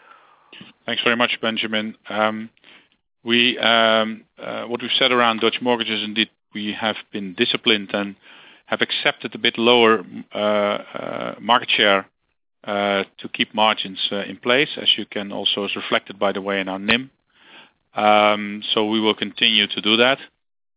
Thanks very much, Benjamin. Um, We, um, uh, what we've said around Dutch mortgages, indeed, we have been disciplined and have accepted a bit lower uh, uh, market share uh, to keep margins uh, in place, as you can also is reflected, by the way, in our N I M. Um, so we will continue to do that.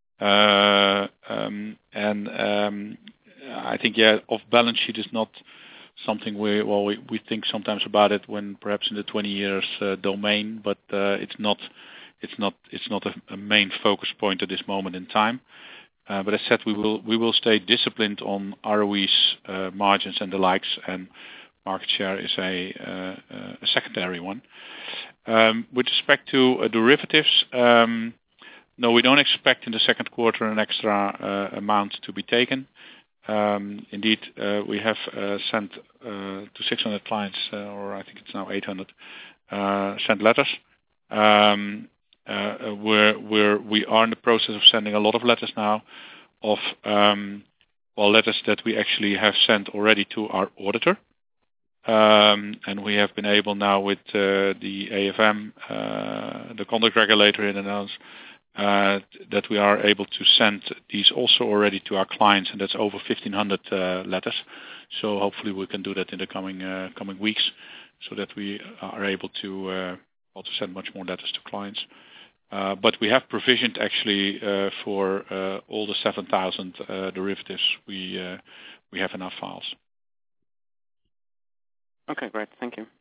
Uh, um, and um, I think, yeah, off-balance sheet is not something we, well, we, we think sometimes about it when perhaps in the twenty years uh, domain, but uh, it's not It's not it's not a, a main focus point at this moment in time. Uh, but as said, we will we will stay disciplined on R O Es, uh, margins and the likes, and market share is a, uh, a secondary one. Um, with respect to uh, derivatives, um, no, we don't expect in the second quarter an extra uh, amount to be taken. Um, indeed, uh, we have uh, sent uh, to six hundred clients, uh, or I think it's now eight hundred, uh, sent letters. Um, Uh, we're, we're, we are in the process of sending a lot of letters now, of um, well, letters that we actually have sent already to our auditor, um, and we have been able now with uh, the A F M, uh, the conduct regulator in the Netherlands, uh, that we are able to send these also already to our clients, and that's over fifteen hundred uh, letters. So hopefully we can do that in the coming uh, coming weeks, so that we are able to uh, also send much more letters to clients. Uh, but we have provisioned actually uh, for uh, all the seven thousand uh, derivatives we uh, we have in our files. Okay, great. Thank you.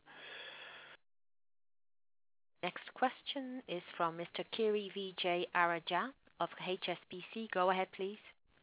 Next question is from Mister Kiri Vijay Araja of H S B C. Go ahead, please.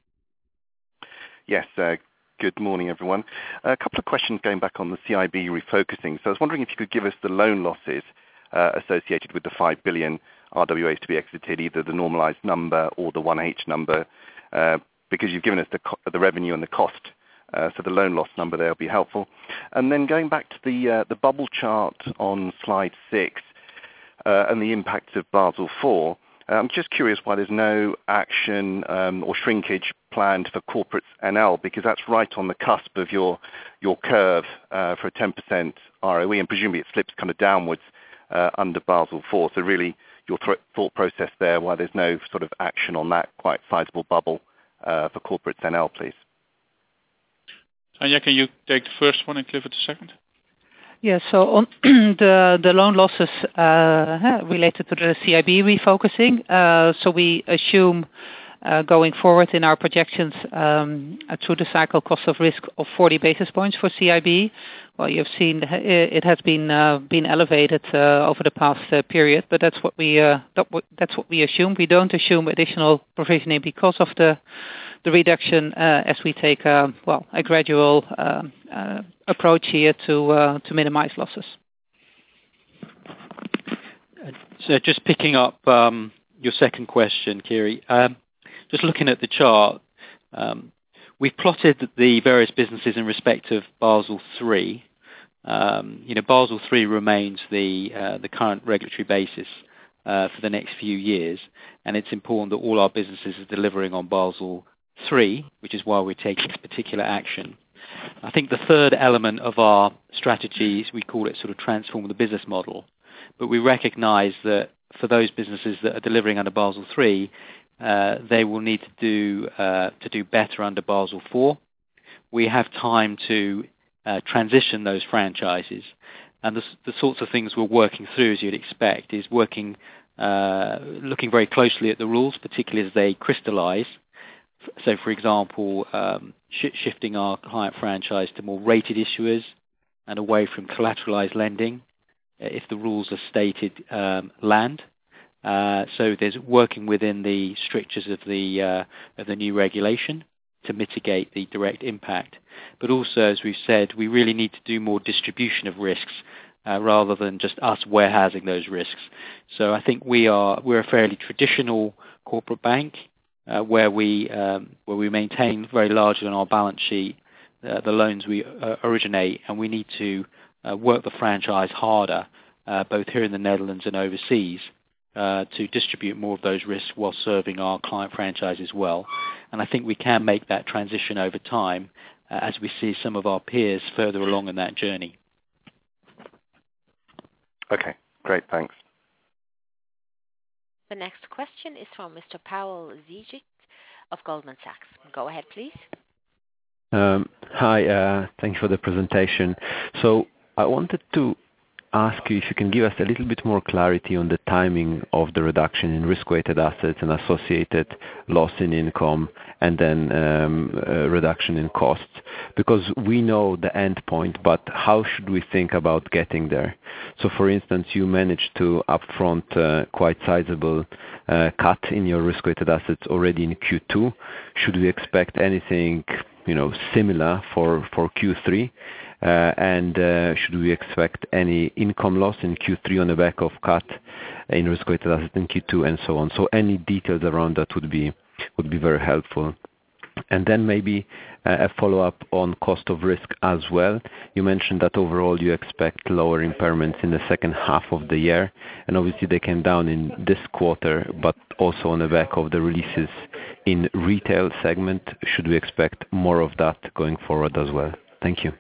Yes, uh, good morning, everyone. A couple of questions going back on the C I B refocusing. So I was wondering if you could give us the loan losses uh, associated with the five billion R W As to be exited, either the normalized number or the one H number, uh, because you've given us the, co- the revenue and the cost. Uh, so the loan loss number there will be helpful. And then going back to the uh, the bubble chart on slide six uh, and the impacts of Basel four, uh, I'm just curious why there's no action um, or shrinkage planned for corporates N L, because that's right on the cusp of your your curve uh, for a ten percent R O E, and presumably it slips kind of downwards uh, under Basel four. So really, your th- thought process there, why there's no sort of action on that quite sizable bubble uh, for corporates N L, please. Tanja, can you take the first one and Clifford the second? Yeah, so on the the loan losses uh, related to the C I B refocusing, uh, so we assume uh, going forward in our projections um, uh, through the cycle cost of risk of forty basis points for C I B. Well, you've seen it has been uh, been elevated uh, over the past uh, period, but that's what we uh, that w- that's what we assume. We don't assume additional provisioning because of the the reduction, uh, as we take uh, well a gradual uh, uh, approach here to uh, to minimize losses. So just picking up um, your second question, Kiri. Um, just looking at the chart, um, we've plotted the various businesses in respect of Basel three. Um, you know, Basel three remains the uh, the current regulatory basis uh, for the next few years, and it's important that all our businesses are delivering on Basel three, which is why we're taking this particular action. I think the third element of our strategy is we call it sort of transform the business model. But we recognize that for those businesses that are delivering under Basel three, uh, they will need to do uh, to do better under Basel four. We have time to uh, transition those franchises. And the, the sorts of things we're working through, as you'd expect, is working, uh, looking very closely at the rules, particularly as they crystallize. So, for example, um, sh- shifting our client franchise to more rated issuers and away from collateralized lending, if the rules are stated um, land. Uh, so there's working within the strictures of the uh, of the new regulation to mitigate the direct impact. But also, as we've said, we really need to do more distribution of risks uh, rather than just us warehousing those risks. So I think we are we're a fairly traditional corporate bank uh, where we um, where we maintain very largely on our balance sheet uh, the loans we uh, originate, and we need to uh, work the franchise harder, uh, both here in the Netherlands and overseas, uh, to distribute more of those risks while serving our client franchise as well. And I think we can make that transition over time uh, as we see some of our peers further along in that journey. Okay, great, thanks. The next question is from Mister Paul Zijic of Goldman Sachs. Go ahead, please. Um, hi, uh, thank you for the presentation. So I wanted to ask you if you can give us a little bit more clarity on the timing of the reduction in risk-weighted assets and associated loss in income and then um, uh, reduction in costs, because we know the end point, but how should we think about getting there? So, for instance, you managed to upfront uh, quite sizable uh, cut in your risk-weighted assets already in Q two. Should we expect anything, you know, similar for, for Q three? Uh, and uh, should we expect any income loss in Q three on the back of cut in risk-weighted assets in Q two and so on? So any details around that would be would be very helpful. And then maybe uh, a follow-up on cost of risk as well. You mentioned that overall you expect lower impairments in the second half of the year, and obviously they came down in this quarter, but also on the back of the releases in retail segment. Should we expect more of that going forward as well? Thank you.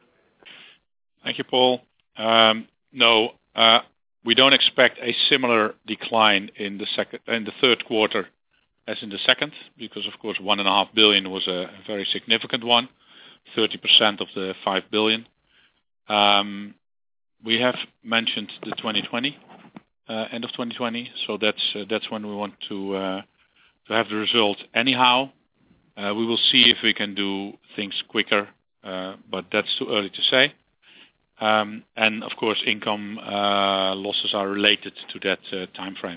Thank you, Paul. Um, no, uh, we don't expect a similar decline in the second, in the third quarter as in the second, because of course one and a half billion was a very significant one, thirty percent of the five billion. Um, we have mentioned the twenty twenty, uh, end of twenty twenty, so that's uh, that's when we want to uh, to have the result. Anyhow, uh, we will see if we can do things quicker, uh, but that's too early to say. Um, and of course, income uh, losses are related to that uh, time frame.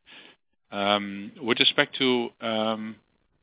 Um, with respect to um,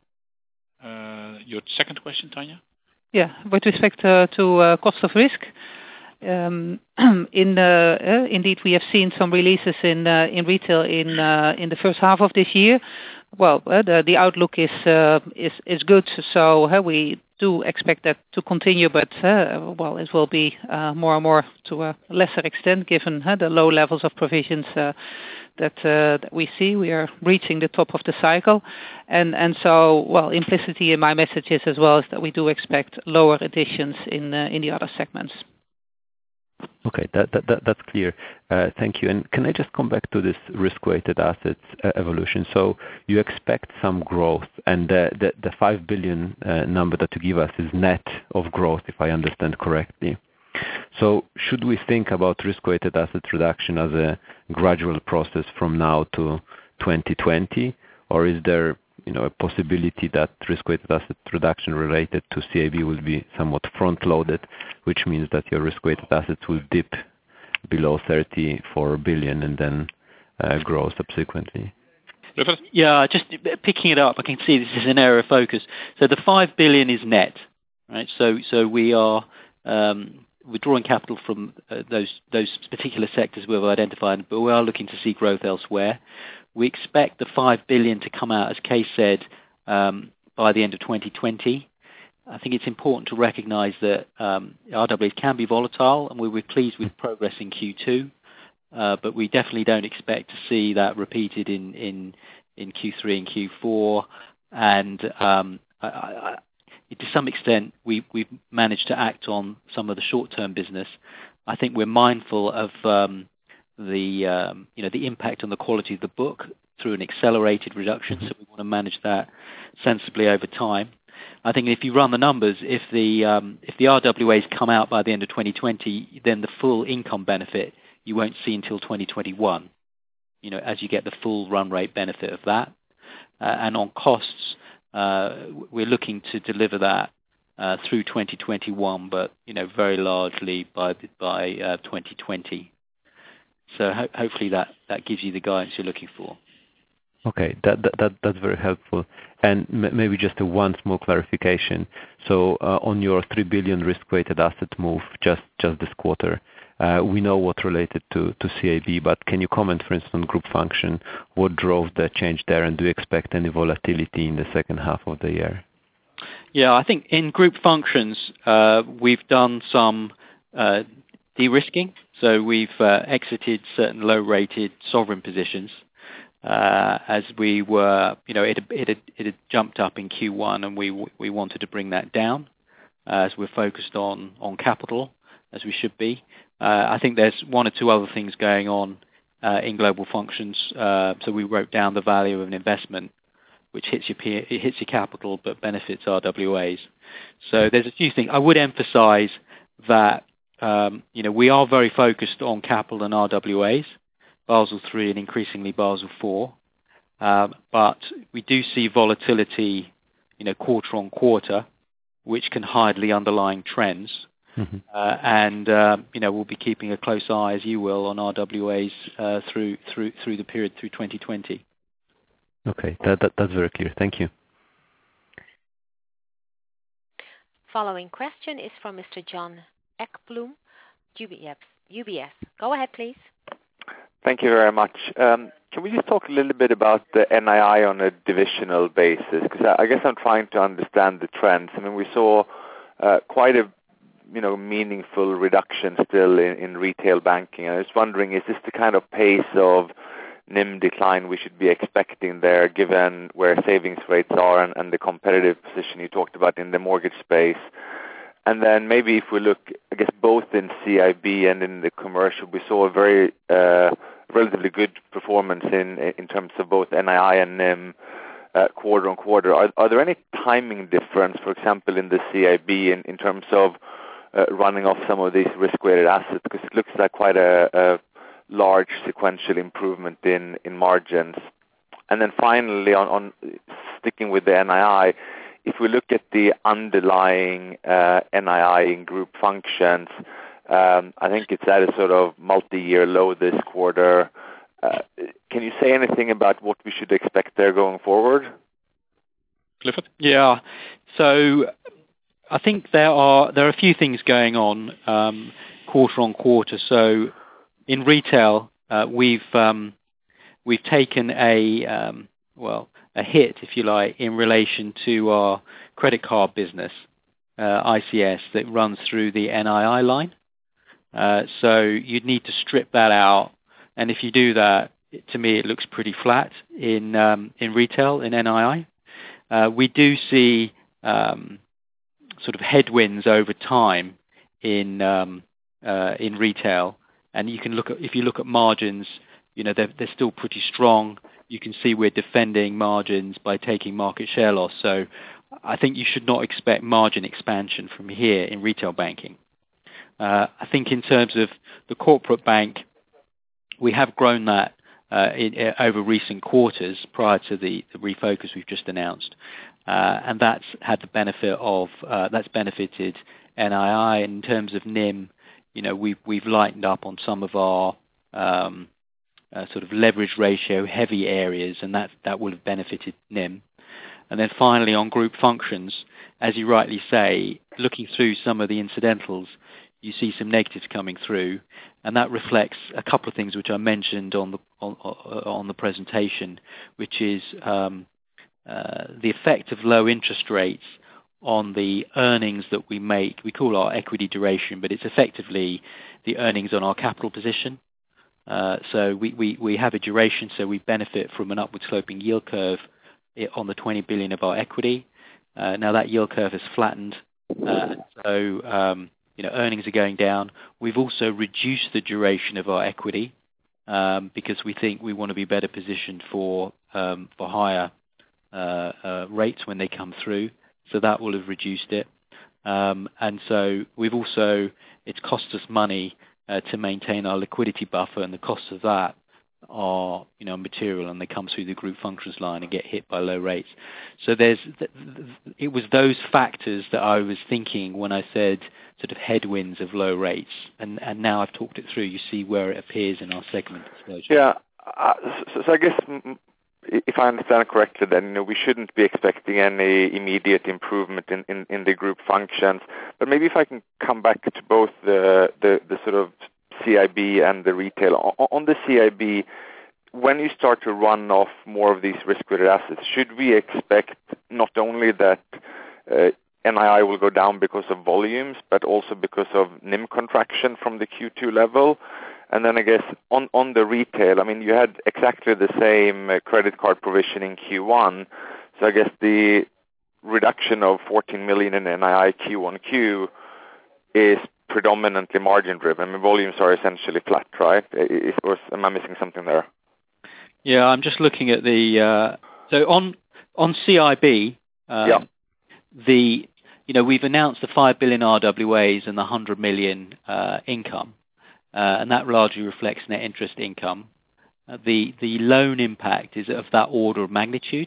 uh, your second question, Tanja? Yeah, with respect uh, to uh, cost of risk, um, in uh, uh, indeed we have seen some releases in uh, in retail in uh, in the first half of this year. Well, uh, the the outlook is uh, is is good, so uh, we do expect that to continue, but uh, well, it will be uh, more and more to a lesser extent given uh, the low levels of provisions uh, that uh, that we see. We are reaching the top of the cycle, and and so well, implicitly in my messages as well is that we do expect lower additions in uh, in the other segments. Okay, that, that, that that's clear. Uh, thank you. And can I just come back to this risk-weighted assets uh, evolution? So you expect some growth, and the the, the five billion uh, number that you give us is net of growth, if I understand correctly. So should we think about risk-weighted asset reduction as a gradual process from now to twenty twenty, or is there, you know, a possibility that risk-weighted asset reduction related to C I B will be somewhat front-loaded, which means that your risk-weighted assets will dip below thirty-four billion and then uh, grow subsequently? Yeah, just picking it up, I can see this is an area of focus. So the five billion is net, right? So so we are um, withdrawing capital from uh, those those particular sectors we've identified, but we are looking to see growth elsewhere. We expect the five billion to come out, as Kees said, um, by the end of twenty twenty. I think it's important to recognise that um, R W As can be volatile, and we were pleased with progress in Q two, uh, but we definitely don't expect to see that repeated in, in, in Q three and Q four. And um, I, I, to some extent, we, we've managed to act on some of the short-term business. I think we're mindful of um, the um, you know the impact on the quality of the book through an accelerated reduction. So we want to manage that sensibly over time. I think if you run the numbers, if the um, if the R W As come out by the end of twenty twenty, then the full income benefit you won't see until twenty twenty-one. You know, as you get the full run rate benefit of that, uh, and on costs, uh, we're looking to deliver that uh, through twenty twenty-one, but you know, very largely by by uh, twenty twenty. So ho- hopefully that that gives you the guidance you're looking for. Okay, that, that, that that's very helpful. And m- maybe just a one small clarification. So uh, on your three billion risk-weighted asset move just, just this quarter, uh, we know what related to, to C I B, but can you comment, for instance, on group function, what drove the change there, and do you expect any volatility in the second half of the year? Yeah, I think in group functions, uh, we've done some uh, de-risking. So we've uh, exited certain low-rated sovereign positions. Uh, as we were, you know, it, it, it, it had jumped up in Q one, and we we wanted to bring that down uh, as we're focused on, on capital, as we should be. Uh, I think there's one or two other things going on uh, in global functions. Uh, so we wrote down the value of an investment, which hits your P- it hits your capital but benefits R W As. So there's a few things. I would emphasise that um, you know we are very focused on capital and R W As. Basel three and increasingly Basel four, um, but we do see volatility, you know, quarter on quarter, which can hide the underlying trends. Mm-hmm. Uh, and uh, you know, we'll be keeping a close eye, as you will, on R W As uh, through through through the period through twenty twenty. Okay, that, that that's very clear. Thank you. Following question is from Mister John Ekblom, U B S. U B S. Go ahead, please. Thank you very much. Um, can we just talk a little bit about the N I I on a divisional basis? Because I, I guess I'm trying to understand the trends. I mean, we saw uh, quite a you know meaningful reduction still in, in retail banking. I was wondering, is this the kind of pace of N I M decline we should be expecting there, given where savings rates are and, and the competitive position you talked about in the mortgage space? And then maybe if we look, I guess, both in C I B and in the commercial, we saw a very uh, relatively good performance in in terms of both N I I and N I M uh, quarter on quarter. Are, are there any timing difference, for example, in the C I B in, in terms of uh, running off some of these risk-weighted assets? Because it looks like quite a, a large sequential improvement in, in margins. And then finally, on, on sticking with the N I I, if we look at the underlying uh, N I I in group functions, um, I think it's at a sort of multi-year low this quarter. Uh, can you say anything about what we should expect there going forward? Clifford? Yeah. So I think there are there are a few things going on um, quarter on quarter. So in retail, uh, we've um, we've taken a um, well. a hit, if you like, in relation to our credit card business, uh, I C S, that runs through the N I I line. Uh, so you'd need to strip that out, and if you do that, it, to me it looks pretty flat in um, in retail, in N I I. Uh, we do see um, sort of headwinds over time in um, uh, in retail, and you can look at if you look at margins, you know they're they're still pretty strong. You can see we're defending margins by taking market share loss. So I think you should not expect margin expansion from here in retail banking. Uh, I think in terms of the corporate bank, we have grown that uh, in, uh, over recent quarters prior to the, the refocus we've just announced. Uh, and that's had the benefit of, uh, that's benefited N I I. In terms of N I M, you know, we've, we've lightened up on some of our um, Uh, sort of leverage ratio heavy areas, and that that will have benefited N I M. And then finally on group functions, as you rightly say, looking through some of the incidentals, you see some negatives coming through, and that reflects a couple of things which I mentioned on the on, on the presentation, which is um, uh, the effect of low interest rates on the earnings that we make. We call our equity duration, but it's effectively the earnings on our capital position. Uh, so we, we, we have a duration, so we benefit from an upward sloping yield curve on the twenty billion of our equity. Uh, now that yield curve has flattened, uh, so um, you know earnings are going down. We've also reduced the duration of our equity um, because we think we want to be better positioned for um, for higher uh, uh, rates when they come through. So that will have reduced it. Um, and so we've also, it's cost us money uh, to maintain our liquidity buffer, and the costs of that are, you know, material, and they come through the group functions line and get hit by low rates. So there's, it was those factors that I was thinking when I said sort of headwinds of low rates, and, and now I've talked it through. You see where it appears in our segment disclosure. Yeah. Uh, so, so I guess, if I understand correctly, then you know, we shouldn't be expecting any immediate improvement in, in, in the group functions. But maybe if I can come back to both the, the, the sort of C I B and the retail. On, on the C I B, when you start to run off more of these risk-weighted assets, should we expect not only that uh, N I I will go down because of volumes, but also because of N I M contraction from the Q two level? And then I guess on, on the retail, I mean, you had exactly the same uh, credit card provision in Q one. So I guess the reduction of fourteen million in N I I Q on Q is predominantly margin driven. I mean, volumes are essentially flat, right? Is, or am I missing something there? Yeah, I'm just looking at the, uh, so on, on C I B, um, yeah. the, you know, we've announced the five billion R W As and the one hundred million uh, income. Uh, and that largely reflects net interest income. Uh, the the loan impact is of that order of magnitude.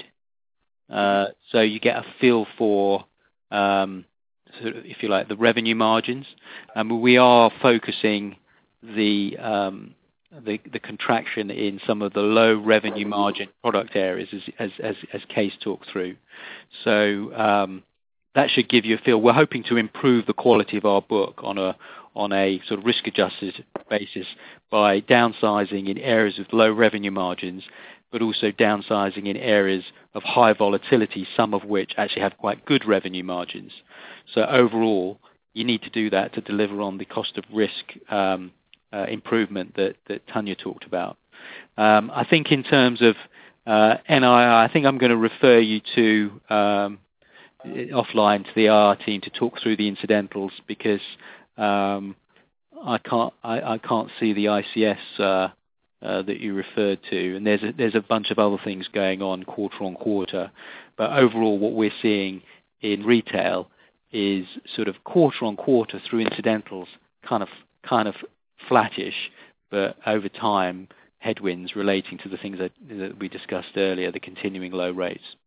Uh, so you get a feel for, um, sort of, if you like, the revenue margins. Um, we are focusing the, um, the the contraction in some of the low revenue margin product areas, as as as, as Kees talked through. So um, that should give you a feel. We're hoping to improve the quality of our book on a on a sort of risk-adjusted basis by downsizing in areas with low revenue margins, but also downsizing in areas of high volatility, some of which actually have quite good revenue margins. So overall, you need to do that to deliver on the cost of risk um, uh, improvement that, that Tanja talked about. Um, I think in terms of uh, N I I, I think I'm going to refer you to um, offline to the I R team to talk through the incidentals, because Um, I can't. I, I can't see the I C S uh, uh, that you referred to, and there's a, there's a bunch of other things going on quarter on quarter. But overall, what we're seeing in retail is sort of quarter on quarter through incidentals, kind of kind of flattish, but over time headwinds relating to the things that, that we discussed earlier, the continuing low rates.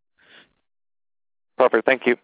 Perfect. Thank you.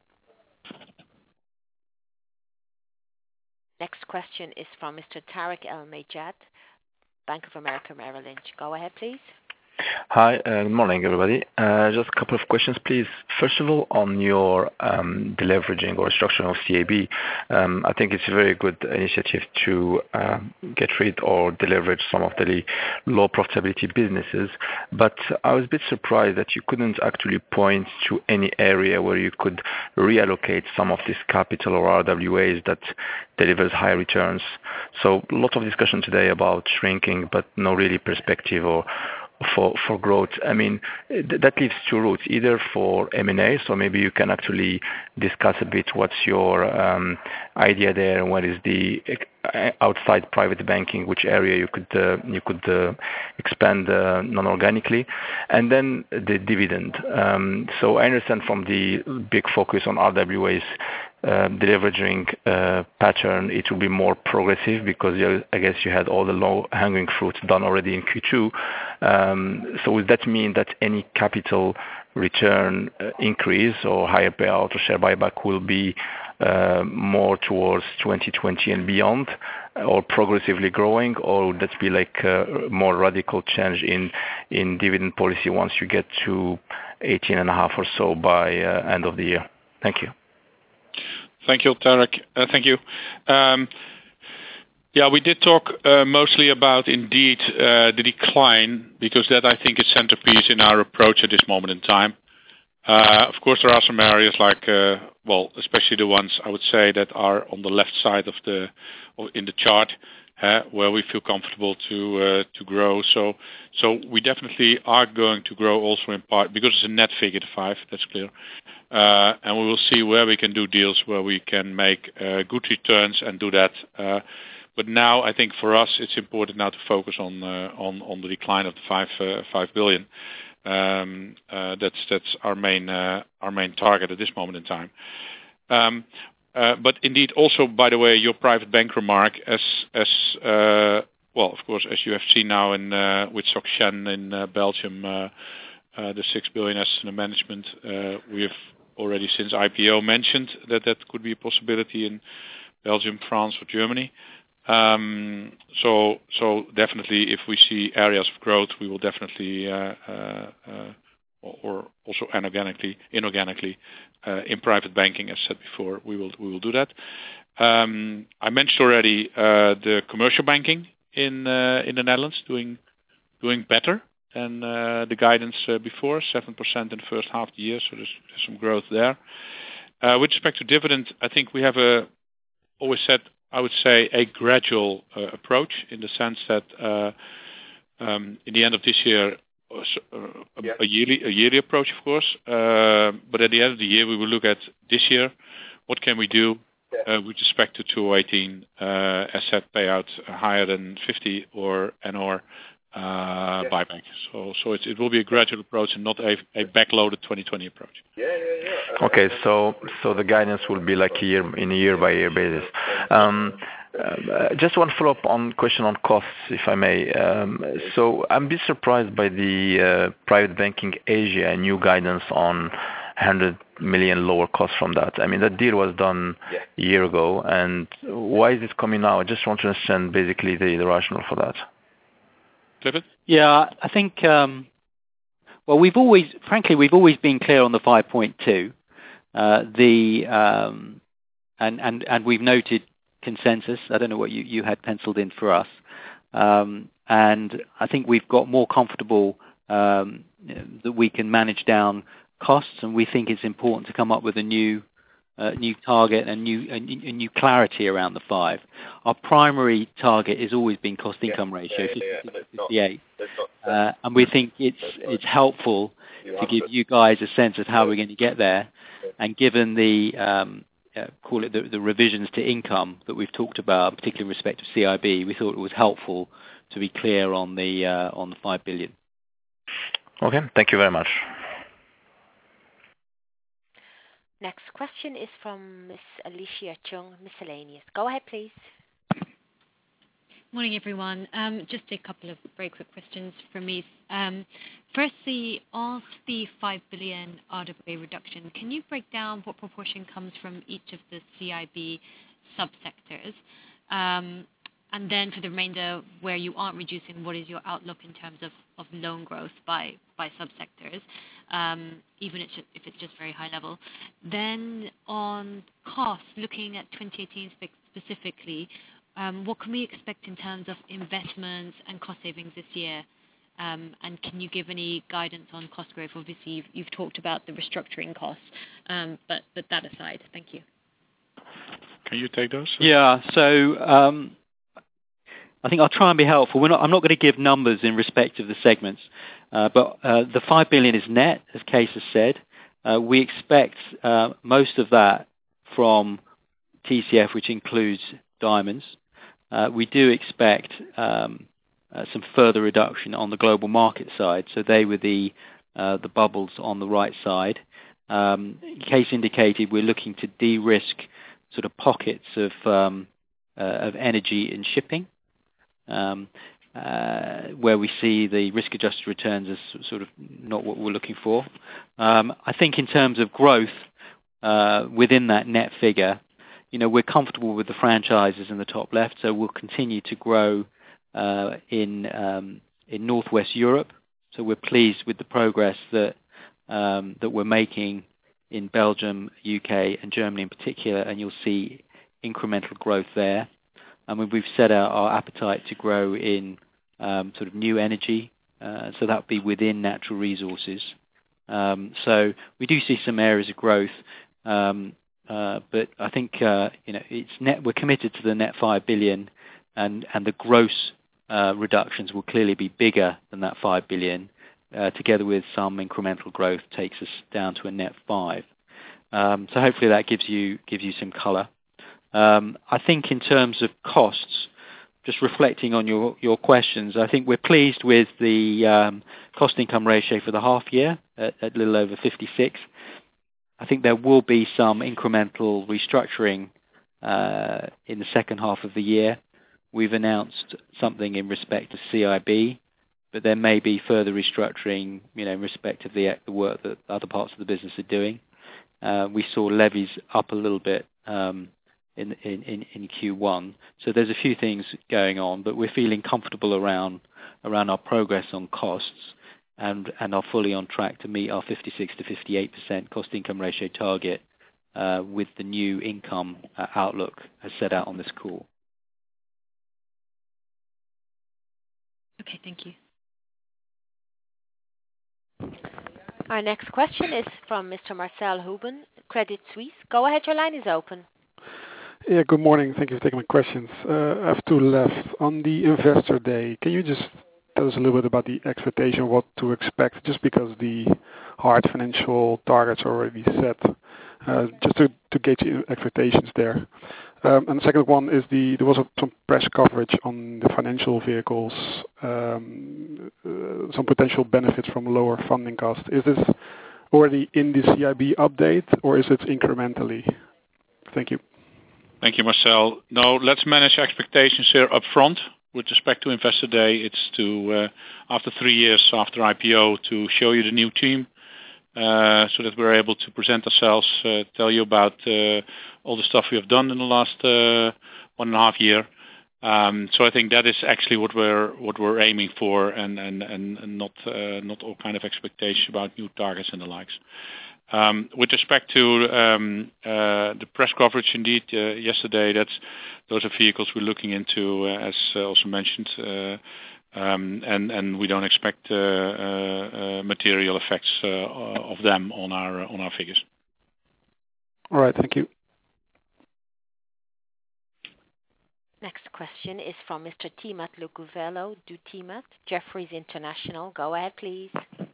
Next question is from Mister Tarik El Mejjad, Bank of America Merrill Lynch. Go ahead, please. Hi, uh, good morning, everybody. Uh, just a couple of questions, please. First of all, on your um, deleveraging or restructuring of C A B, um, I think it's a very good initiative to uh, get rid or deleverage some of the low profitability businesses. But I was a bit surprised that you couldn't actually point to any area where you could reallocate some of this capital or R W As that delivers higher returns. So a lot of discussion today about shrinking, but no really perspective or for for growth. I mean, th- that leaves two routes, either for M and A, so maybe you can actually discuss a bit what's your um, idea there, and what is the uh, outside private banking, which area you could uh, you could uh, expand uh, non-organically, and then the dividend. Um, so I understand from the big focus on R W As, Uh, deleveraging uh, pattern, it will be more progressive because you, I guess you had all the low-hanging fruits done already in Q two. Um, so would that mean that any capital return uh, increase or higher payout or share buyback will be uh, more towards twenty twenty and beyond, or progressively growing, or would that be like a more radical change in, in dividend policy once you get to eighteen and a half or so by uh, end of the year? Thank you. Thank you, Tarik. Uh, thank you. Um, yeah, we did talk uh, mostly about, indeed, uh, the decline, because that, I think, is centerpiece in our approach at this moment in time. Uh, of course, there are some areas like, uh, well, especially the ones I would say that are on the left side of the, of, in the chart, uh, where we feel comfortable to uh, to grow. So so we definitely are going to grow also in part because it's a net figure, the five. That's clear. Uh, and we will see where we can do deals where we can make uh, good returns and do that. Uh, but now I think for us it's important now to focus on uh, on on the decline of the five uh, five billion. Um, uh, that's that's our main uh, our main target at this moment in time. Um, uh, but indeed, also by the way, your private bank remark, as as uh, well, of course, as you have seen now in uh, with SocGen in uh, Belgium, uh, uh, the six billion assets under management, uh, we have already since I P O mentioned that that could be a possibility in Belgium, France, or Germany. Um, so, so definitely, if we see areas of growth, we will definitely, uh, uh, uh, or also inorganically, inorganically, uh, in private banking, as said before, we will we will do that. Um, I mentioned already uh, the commercial banking in uh, in the Netherlands doing doing better than uh, the guidance uh, before, seven percent in the first half of the year. So there's, there's some growth there. Uh, with respect to dividend, I think we have a always said. I would say a gradual uh, approach in the sense that uh, um, in the end of this year, uh, a, yeah. a yearly a yearly approach, of course. Uh, but at the end of the year, we will look at this year. What can we do uh, with respect to two eighteen uh, asset payout higher than fifty or and or uh, yeah. buyback? So so it, it will be a gradual approach and not a, a backloaded twenty twenty approach. Yeah, yeah, yeah. Okay, so so the guidance will be like a year in a year by year basis. Um, uh, just one follow up on question on costs, if I may. Um, so I'm a bit surprised by the uh, private banking Asia new guidance on one hundred million lower cost from that. I mean, that deal was done yeah. a year ago, and why is it coming now? I just want to understand basically the, the rationale for that. Clifford? Yeah, I think. Um, well, we've always, frankly, we've always been clear on the five point two. Uh, the um, and and and we've noted consensus. I don't know what you, you had penciled in for us, um, and I think we've got more comfortable um, that we can manage down costs, and we think it's important to come up with a new uh, new target and new a, a new clarity around the five. Our primary target has always been cost income yeah, ratio, yeah, yeah, fifty-eight, uh, and we think it's it's helpful to give you guys a sense of how we're going to get there. And given the um, uh, call it the, the revisions to income that we've talked about, particularly in respect of C I B, we thought it was helpful to be clear on the uh, on the five billion. Okay, thank you very much. Next question is from Miss Alicia Chung, Miscellaneous. Go ahead, please. Morning, everyone. Um, just a couple of very quick questions from me. Um, firstly, of the five billion R W A reduction, can you break down what proportion comes from each of the C I B subsectors? Um, and then for the remainder, where you aren't reducing, what is your outlook in terms of, of loan growth by, by subsectors, um, even if it's just very high level? Then on costs, looking at twenty eighteen specifically, Um, what can we expect in terms of investments and cost savings this year? Um, and can you give any guidance on cost growth? Obviously, you've, you've talked about the restructuring costs, um, but, but that aside, thank you. Can you take those? Yeah, so um, I think I'll try and be helpful. We're not, I'm not going to give numbers in respect of the segments, uh, but uh, the five billion is net, as Kees has said. Uh, we expect uh, most of that from T C F, which includes diamonds. Uh, we do expect um, uh, some further reduction on the global market side. So they were the uh, the bubbles on the right side. Um, Kees indicated we're looking to de-risk sort of pockets of um, uh, of energy and shipping, um, uh, where we see the risk-adjusted returns as sort of not what we're looking for. Um, I think in terms of growth uh, within that net figure, you know, we're comfortable with the franchises in the top left, so we'll continue to grow uh, in um, in Northwest Europe. So we're pleased with the progress that um, that we're making in Belgium, U K, and Germany in particular, and you'll see incremental growth there. I mean, we've set out our appetite to grow in um, sort of new energy, uh, so that would be within natural resources. Um, so we do see some areas of growth. Um, Uh, but I think uh, you know it's net. We're committed to the net five billion, and and the gross uh, reductions will clearly be bigger than that five billion. Uh, together with some incremental growth, takes us down to a net five. Um, so hopefully that gives you gives you some colour. Um, I think in terms of costs, just reflecting on your, your questions, I think we're pleased with the um, cost-income ratio for the half year at, at a little over fifty-six. I think there will be some incremental restructuring uh, in the second half of the year. We've announced something in respect to C I B, but there may be further restructuring, you know, in respect of the, the work that other parts of the business are doing. Uh, we saw levies up a little bit um, in, in, in Q one. So there's a few things going on, but we're feeling comfortable around around our progress on costs and, and are fully on track to meet our fifty-six to fifty-eight percent cost-income ratio target uh, with the new income uh, outlook as set out on this call. Okay, thank you. Our next question is from Mister Marcel Houben, Credit Suisse. Go ahead, your line is open. Yeah, good morning. Thank you for taking my questions. Uh, I have two left. On the Investor Day, can you just tell us a little bit about the expectation, what to expect, just because the hard financial targets are already set, uh, just to, to gauge expectations there. Um, and the second one is the there was a, some press coverage on the financial vehicles, um, uh, some potential benefits from lower funding costs. Is this already in the C I B update, or is it incrementally? Thank you. Thank you, Marcel. No, let's manage expectations here up front. With respect to Investor Day, it's to, uh, after three years after I P O, to show you the new team, uh, so that we're able to present ourselves, uh, tell you about uh, all the stuff we have done in the last uh, one and a half year. Um, so I think that is actually what we're what we're aiming for, and and and, and not uh, not all kind of expectations about new targets and the likes. Um, with respect to um, uh, the press coverage, indeed, uh, yesterday, that's those are vehicles we're looking into, uh, as uh, also mentioned, uh, um, and and we don't expect uh, uh, uh, material effects uh, of them on our on our figures. All right, thank you. Next question is from Mister Timat Lucuvello, du Timat, Jefferies International. Go ahead, please.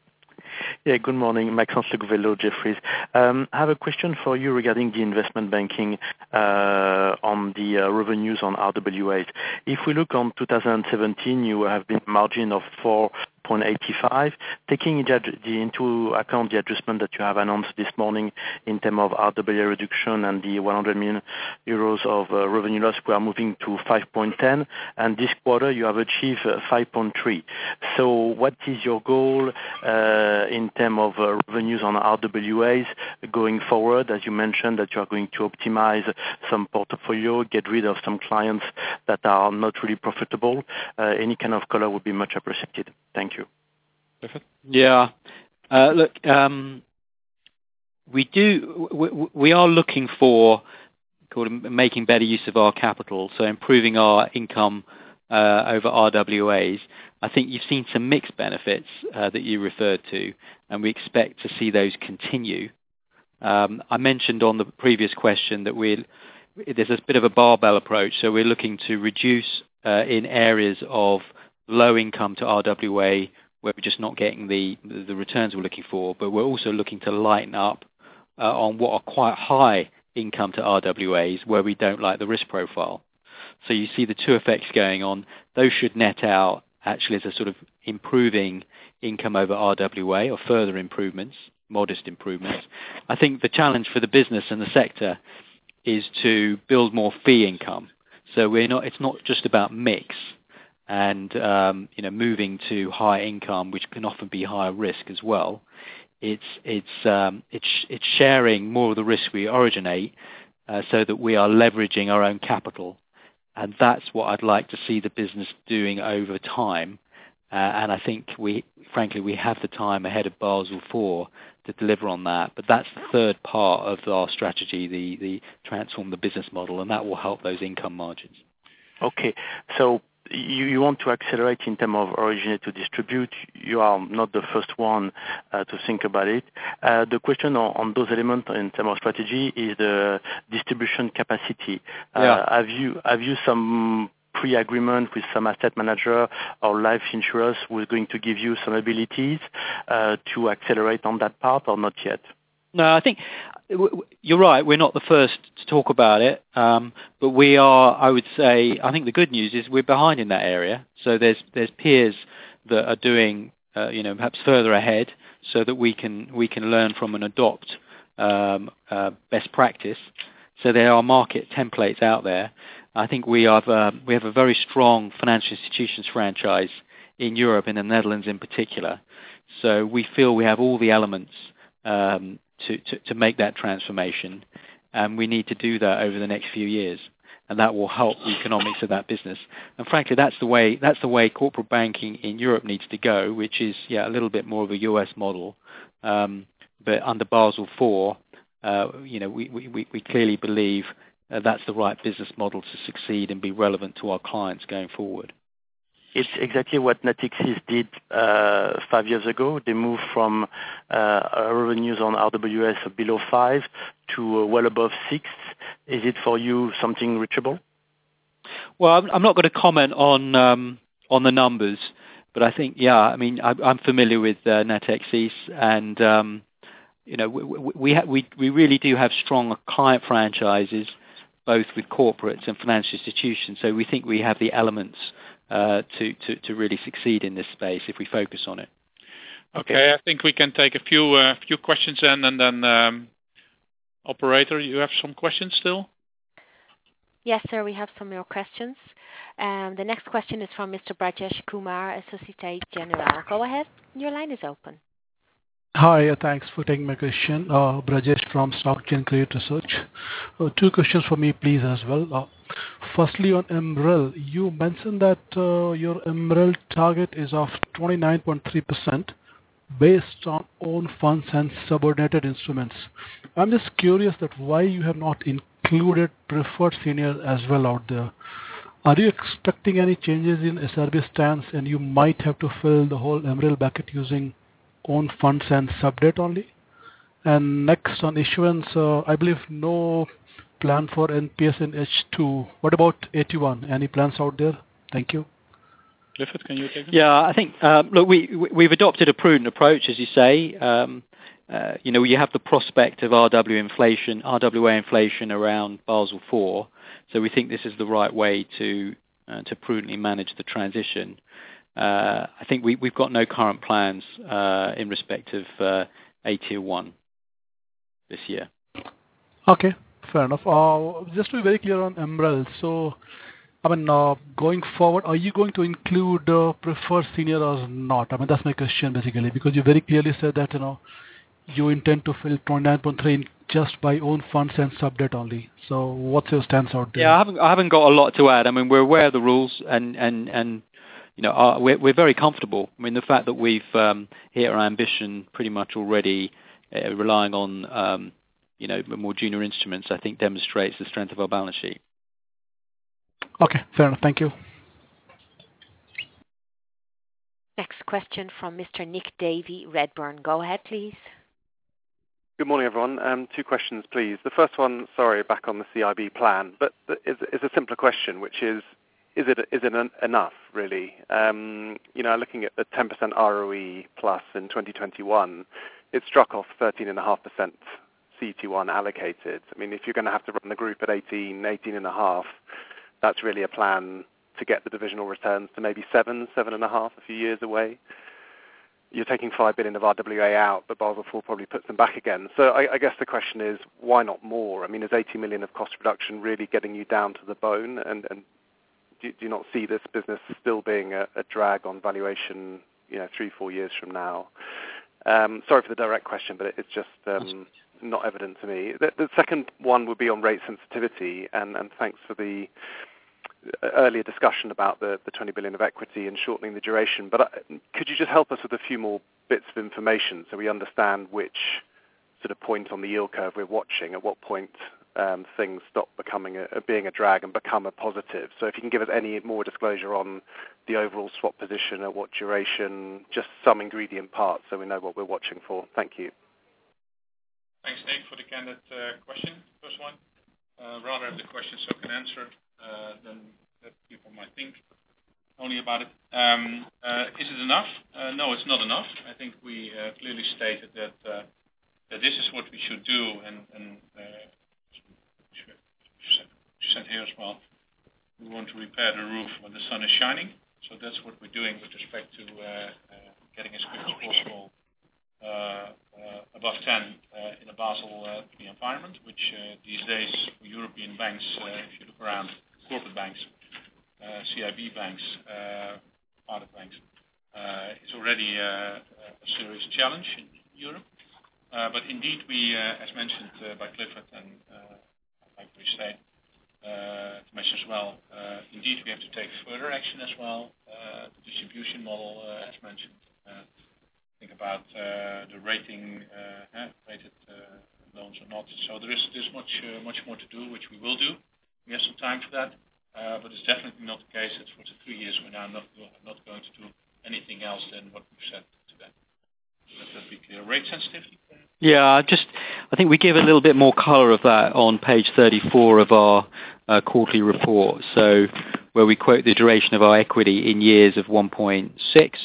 Yeah, good morning. Maxence Legovello, Jefferies. Um, I have a question for you regarding the investment banking uh, on the uh, revenues on R W As. If we look on two thousand seventeen, you have been margin of four point eight five. Taking into account the adjustment that you have announced this morning in terms of R W A reduction and the one hundred million euros of uh, revenue loss, we are moving to five point one zero, and this quarter you have achieved uh, five point three. So what is your goal uh, in terms of uh, revenues on R W As going forward? As you mentioned that you are going to optimize some portfolio, get rid of some clients that are not really profitable. Uh, any kind of color would be much appreciated. Thank you. Yeah. Uh, look, um, we do. We, we are looking for called making better use of our capital, so improving our income uh, over R W As. I think you've seen some mixed benefits uh, that you referred to, and we expect to see those continue. Um, I mentioned on the previous question that we there's a bit of a barbell approach, so we're looking to reduce uh, in areas of low income to R W A where we're just not getting the the returns we're looking for, but we're also looking to lighten up uh, on what are quite high income to R W As where we don't like the risk profile. So you see the two effects going on. Those should net out actually as a sort of improving income over R W A or further improvements, modest improvements. I think the challenge for the business and the sector is to build more fee income. So we're not. It's not just about mix and um, you know moving to high income, which can often be higher risk as well. It's it's um, it's it's sharing more of the risk we originate, uh, so that we are leveraging our own capital, and that's what I'd like to see the business doing over time. Uh, and I think we, frankly, we have the time ahead of Basel four to deliver on that. But that's the third part of our strategy, the the transform the business model, and that will help those income margins. Okay, so. You, you want to accelerate in terms of originate to distribute. You are not the first one uh, to think about it. Uh, the question on, on those elements in terms of strategy is the distribution capacity. Uh, yeah. Have you have you some pre-agreement with some asset manager or life insurers who is going to give you some abilities uh, to accelerate on that part, or not yet? No, I think you're right. We're not the first to talk about it, um, but we are. I would say. I think the good news is we're behind in that area. So there's there's peers that are doing, uh, you know, perhaps further ahead, so that we can we can learn from and adopt um, uh, best practice. So there are market templates out there. I think we have uh, we have a very strong financial institutions franchise in Europe, in the Netherlands in particular. So we feel we have all the elements um, to, to to make that transformation, and we need to do that over the next few years, and that will help the economics of that business. And frankly, that's the way that's the way corporate banking in Europe needs to go, which is yeah a little bit more of a U S model, um, but under Basel four. Uh, you know, we, we, we clearly believe uh, that's the right business model to succeed and be relevant to our clients going forward. It's exactly what Natixis did uh, five years ago. They moved from uh, revenues on R W S of below five to uh, well above six. Is it for you something reachable? Well, I'm, I'm not going to comment on um, on the numbers, but I think, yeah, I mean, I, I'm familiar with uh, Natixis, and um, you know, we we, ha- we we really do have strong client franchises, both with corporates and financial institutions. So we think we have the elements uh, to, to to really succeed in this space if we focus on it. Okay, okay. I think we can take a few uh, few questions in, and then um, operator, you have some questions still? Yes, sir. We have some more questions. Um, the next question is from Mister Brajesh Kumar, Societe Generale. Go ahead. Your line is open. Hi, uh, thanks for taking my question. Uh, Brajesh from SocGen Credit Research. Uh, two questions for me, please, as well. Uh, firstly, on M R E L, you mentioned that uh, your M R E L target is of twenty-nine point three percent based on own funds and subordinated instruments. I'm just curious that why you have not included preferred senior as well out there. Are you expecting any changes in S R B stance, and you might have to fill the whole M R E L bucket using own funds and sub-debt only? And next, on issuance, uh, I believe no plan for N P S in H two. What about A T one? Any plans out there? Thank you. Clifford, can you take it? Yeah, I think, uh, look, we, we've adopted a prudent approach, as you say. Um, uh, you know, you have the prospect of R W inflation, R W A inflation around Basel four. So we think this is the right way to uh, to prudently manage the transition. Uh, I think we, we've got no current plans uh, in respect of uh, A T one this year. Okay, fair enough. Uh, just to be very clear on M R E L, so I mean, uh, going forward, are you going to include uh, preferred senior or not? I mean, that's my question basically, because you very clearly said that you know you intend to fill twenty-nine point three just by own funds and sub-debt only. So what's your stance out there? Yeah, I haven't I haven't got a lot to add. I mean, we're aware of the rules, and and and you know, our, we're we're very comfortable. I mean, the fact that we've um, hit our ambition pretty much already, uh, relying on um, you know more junior instruments, I think demonstrates the strength of our balance sheet. Okay, fair enough. Thank you. Next question from Mister Nick Davey, Redburn. Go ahead, please. Good morning, everyone. Um, two questions, please. The first one, sorry, back on the C I B plan, but is is a simpler question, which is, is it is it en- enough, really? Um, you know, looking at the ten percent R O E plus in twenty twenty-one, it struck off thirteen point five percent C E T one allocated. I mean, if you're going to have to run the group at eighteen, eighteen point five, that's really a plan to get the divisional returns to maybe seven, seven and a half a few years away. You're taking five billion of R W A out, but Basel four probably puts them back again. So I, I guess the question is, why not more? I mean, is eighty million of cost reduction really getting you down to the bone? And, and do, do you not see this business still being a, a drag on valuation, you know, three, four years from now? Um, sorry for the direct question, but it, it's just um, not evident to me. The, the second one would be on rate sensitivity, and, and thanks for the earlier discussion about the, the twenty billion of equity and shortening the duration. But uh, could you just help us with a few more bits of information so we understand which sort of point on the yield curve we're watching, at what point um, things stop becoming a, being a drag and become a positive? So if you can give us any more disclosure on the overall swap position, at what duration, just some ingredient parts so we know what we're watching for. Thank you. Thanks, Nick, for the candid uh, question. First one. Uh, rather have the question so I can answer uh, than, that people might think only about it. Um, uh, is it enough? Uh, no, it's not enough. I think we uh, clearly stated that uh, that this is what we should do, and, and uh, you said here as well, we want to repair the roof when the sun is shining. So that's what we're doing with respect to uh, uh, getting as quick as possible uh, uh, above ten uh, in a Basel uh, three environment, which uh, these days for European banks, uh, if you look around, corporate banks, uh, C I B banks, uh, private banks, uh, is already uh, a serious challenge in Europe. Uh, but indeed, we, uh, as mentioned uh, by Clifford, and uh, like we say, uh, to mention as well, uh, indeed we have to take further action as well. Uh, the distribution model, uh, as mentioned, uh, think about uh, the rating, uh, rated uh, loans or not. So there is there's much uh, much more to do, which we will do. We have some time for that, uh, but it's definitely not the case that for the three years we're now not not going to do anything else than what we've said today. Let that be clear. Rate sensitivity. Yeah, just I think we give a little bit more colour of that on page thirty-four of our uh, quarterly report. So where we quote the duration of our equity in years of one point six,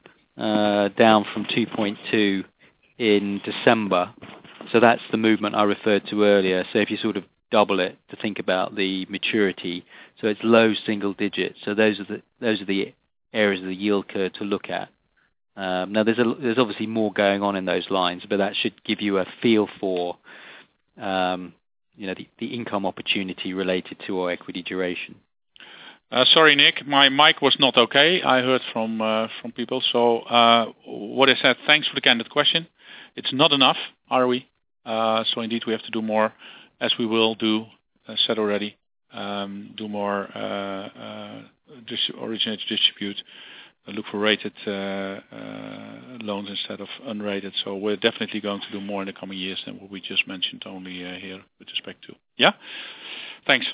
uh, down from two point two in December. So that's the movement I referred to earlier. So if you sort of double it to think about the maturity, so it's low single digits. So those are the those are the areas of the yield curve to look at. Um, now, there's, a, there's obviously more going on in those lines, but that should give you a feel for, um, you know, the, the income opportunity related to our equity duration. Uh, sorry, Nick, my mic was not okay. I heard from uh, from people. So uh, what I said, thanks for the candid question. It's not enough, are we? Uh, so indeed, we have to do more, as we will do, as said already, um, do more uh, uh, dis- originate to distribute. Look for rated uh, uh, loans instead of unrated. So we're definitely going to do more in the coming years than what we just mentioned only uh, here with respect to. Yeah? Thanks.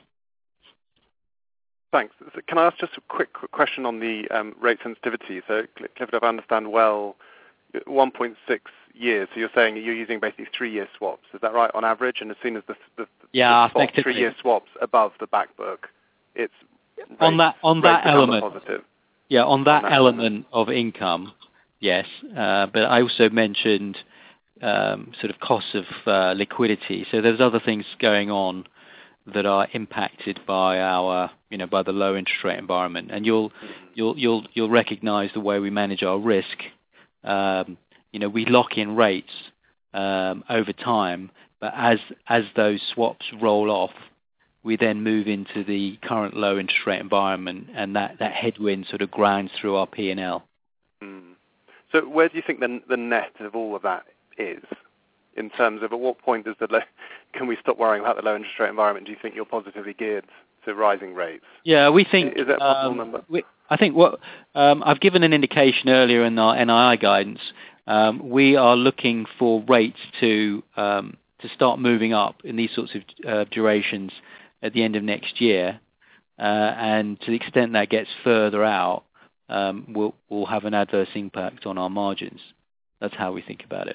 Thanks. So can I ask just a quick, quick question on the um, rate sensitivity? So, Clifford, if I understand well, one point six years, so you're saying you're using basically three-year swaps. Is that right, on average? And as soon as the, the, yeah, the spot three-year swaps above the back book, it's on that on that element. Positive. Yeah, on that element of income, yes. Uh, but I also mentioned um, sort of costs of uh, liquidity. So there's other things going on that are impacted by our, you know, by the low interest rate environment. And you'll you'll you'll you'll recognise the way we manage our risk. Um, you know, we lock in rates um, over time, but as as those swaps roll off, we then move into the current low interest rate environment, and that, that headwind sort of grinds through our P and L. Mm. So where do you think the, the net of all of that is, in terms of at what point does the low, can we stop worrying about the low interest rate environment? Do you think you're positively geared to rising rates? Yeah, we think... Is that a possible um, number? We, I think what um, I've given an indication earlier in our N I I guidance. Um, we are looking for rates to um, to start moving up in these sorts of uh, durations at the end of next year, uh, and to the extent that gets further out, um, will will have an adverse impact on our margins. That's how we think about it.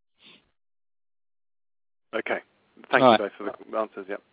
Okay. Thank All you right. both for the answers. Yep.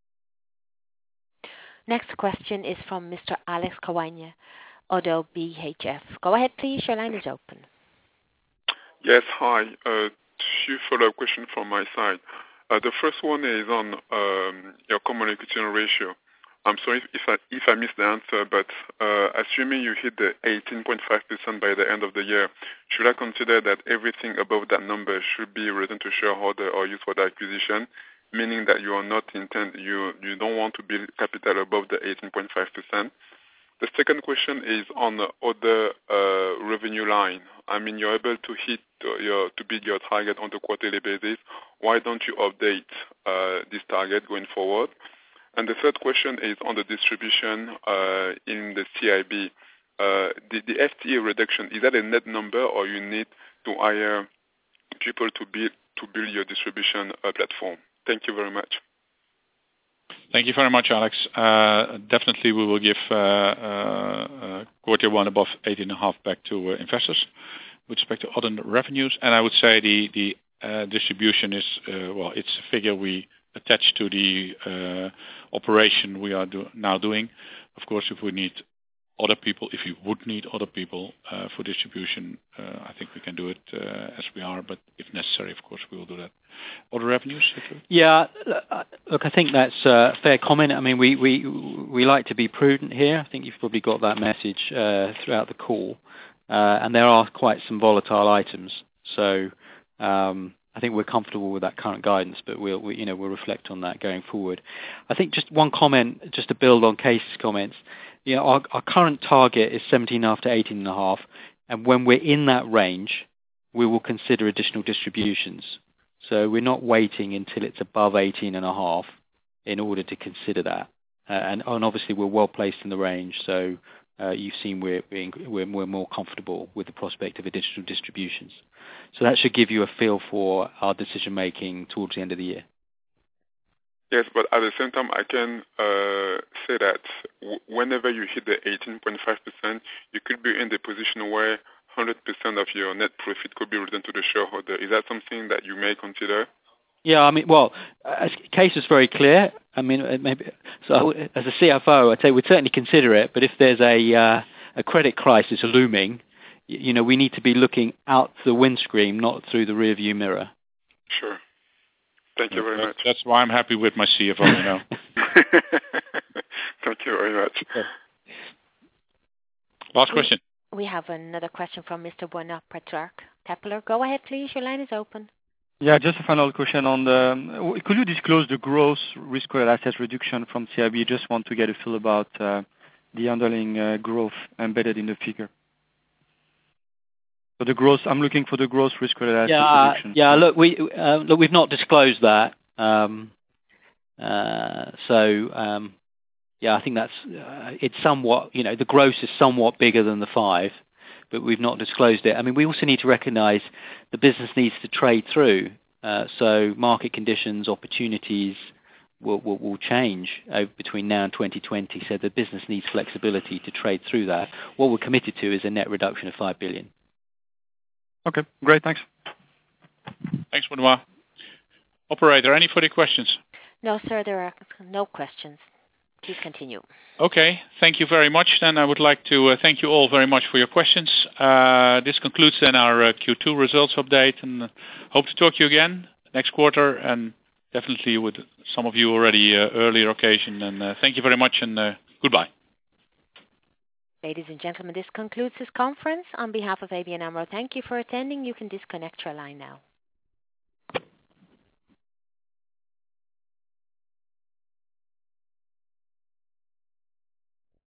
Next question is from Mister Alex Kawanya, Oddo B H F. Go ahead, please. Your line is open. Yes, hi. Uh, two follow-up questions from my side. Uh, the first one is on um, your common equity ratio. I'm sorry if I, if I missed the answer, but uh, assuming you hit the eighteen point five percent by the end of the year, should I consider that everything above that number should be returned to shareholder or used for the acquisition, meaning that you are not intend you you don't want to build capital above the eighteen point five percent? The second question is on the other uh, revenue line. I mean, you're able to hit your to beat your target on the quarterly basis. Why don't you update uh, this target going forward? And the third question is on the distribution uh, in the C I B. Uh, the, the F T E reduction, is that a net number, or you need to hire people to build to build your distribution uh, platform? Thank you very much. Thank you very much, Alex. Uh, definitely, we will give uh, uh, uh, quarter one above eight and a half back to uh, investors with respect to other revenues. And I would say the the uh, distribution is uh, well, it's a figure we attach to the uh, operation we are do- now doing. of course, if we need other people, if you would need other people uh, for distribution, uh, I think we can do it uh, as we are, but if necessary, of course, we will do that. Other revenues? Yeah, look, I think that's a fair comment. I mean, we, we, we like to be prudent here. I think you've probably got that message uh, throughout the call. Uh, and there are quite some volatile items. So um, I think we're comfortable with that current guidance, but we'll, we, you know, we'll reflect on that going forward. I think just one comment, just to build on Kees's comments. You know, our, our current target is seventeen and a half to eighteen and a half, and when we're in that range, we will consider additional distributions. So we're not waiting until it's above eighteen and a half in order to consider that. Uh, and, and obviously we're well placed in the range, so uh, you've seen we're, we're, we're more comfortable with the prospect of additional distributions. So that should give you a feel for our decision making towards the end of the year. Yes, but at the same time, I can uh, say that w- whenever you hit the eighteen point five percent, you could be in the position where one hundred percent of your net profit could be returned to the shareholder. Is that something that you may consider? Yeah, I mean, well, as Kees is very clear. I mean, maybe so. As a C F O, I'd say we'd certainly consider it. But if there's a uh, a credit crisis looming, you, you know, we need to be looking out the windscreen, not through the rearview mirror. Sure. Thank you very that's, much. That's why I'm happy with my C F O, you know. Thank you very much. Last question. We have another question from Mister Benoit Petrarch. Kepler, go ahead, please. Your line is open. Yeah, just a final question on the... Could you disclose the gross risk-weighted asset reduction from C I B? Just want to get a feel about uh, the underlying uh, growth embedded in the figure. So the gross, I'm looking for the gross risk-weighted asset yeah, reduction. Yeah, look, we uh, look, we've not disclosed that. Um, uh, so um, yeah, I think that's uh, it's somewhat, you know, the gross is somewhat bigger than the five, but we've not disclosed it. I mean, we also need to recognise the business needs to trade through. Uh, so market conditions, opportunities will will, will change uh, between now and twenty twenty. So the business needs flexibility to trade through that. What we're committed to is a net reduction of five billion. Okay, great, thanks. Thanks, Benoit. Operator, any further questions? No, sir, there are no questions. Please continue. Okay, thank you very much. Then I would like to uh, thank you all very much for your questions. Uh, this concludes then our uh, Q two results update, and uh, hope to talk to you again next quarter, and definitely with some of you already uh, earlier occasion. And uh, thank you very much, and uh, goodbye. Ladies and gentlemen, this concludes this conference. On behalf of A B N AMRO, thank you for attending. You can disconnect your line now.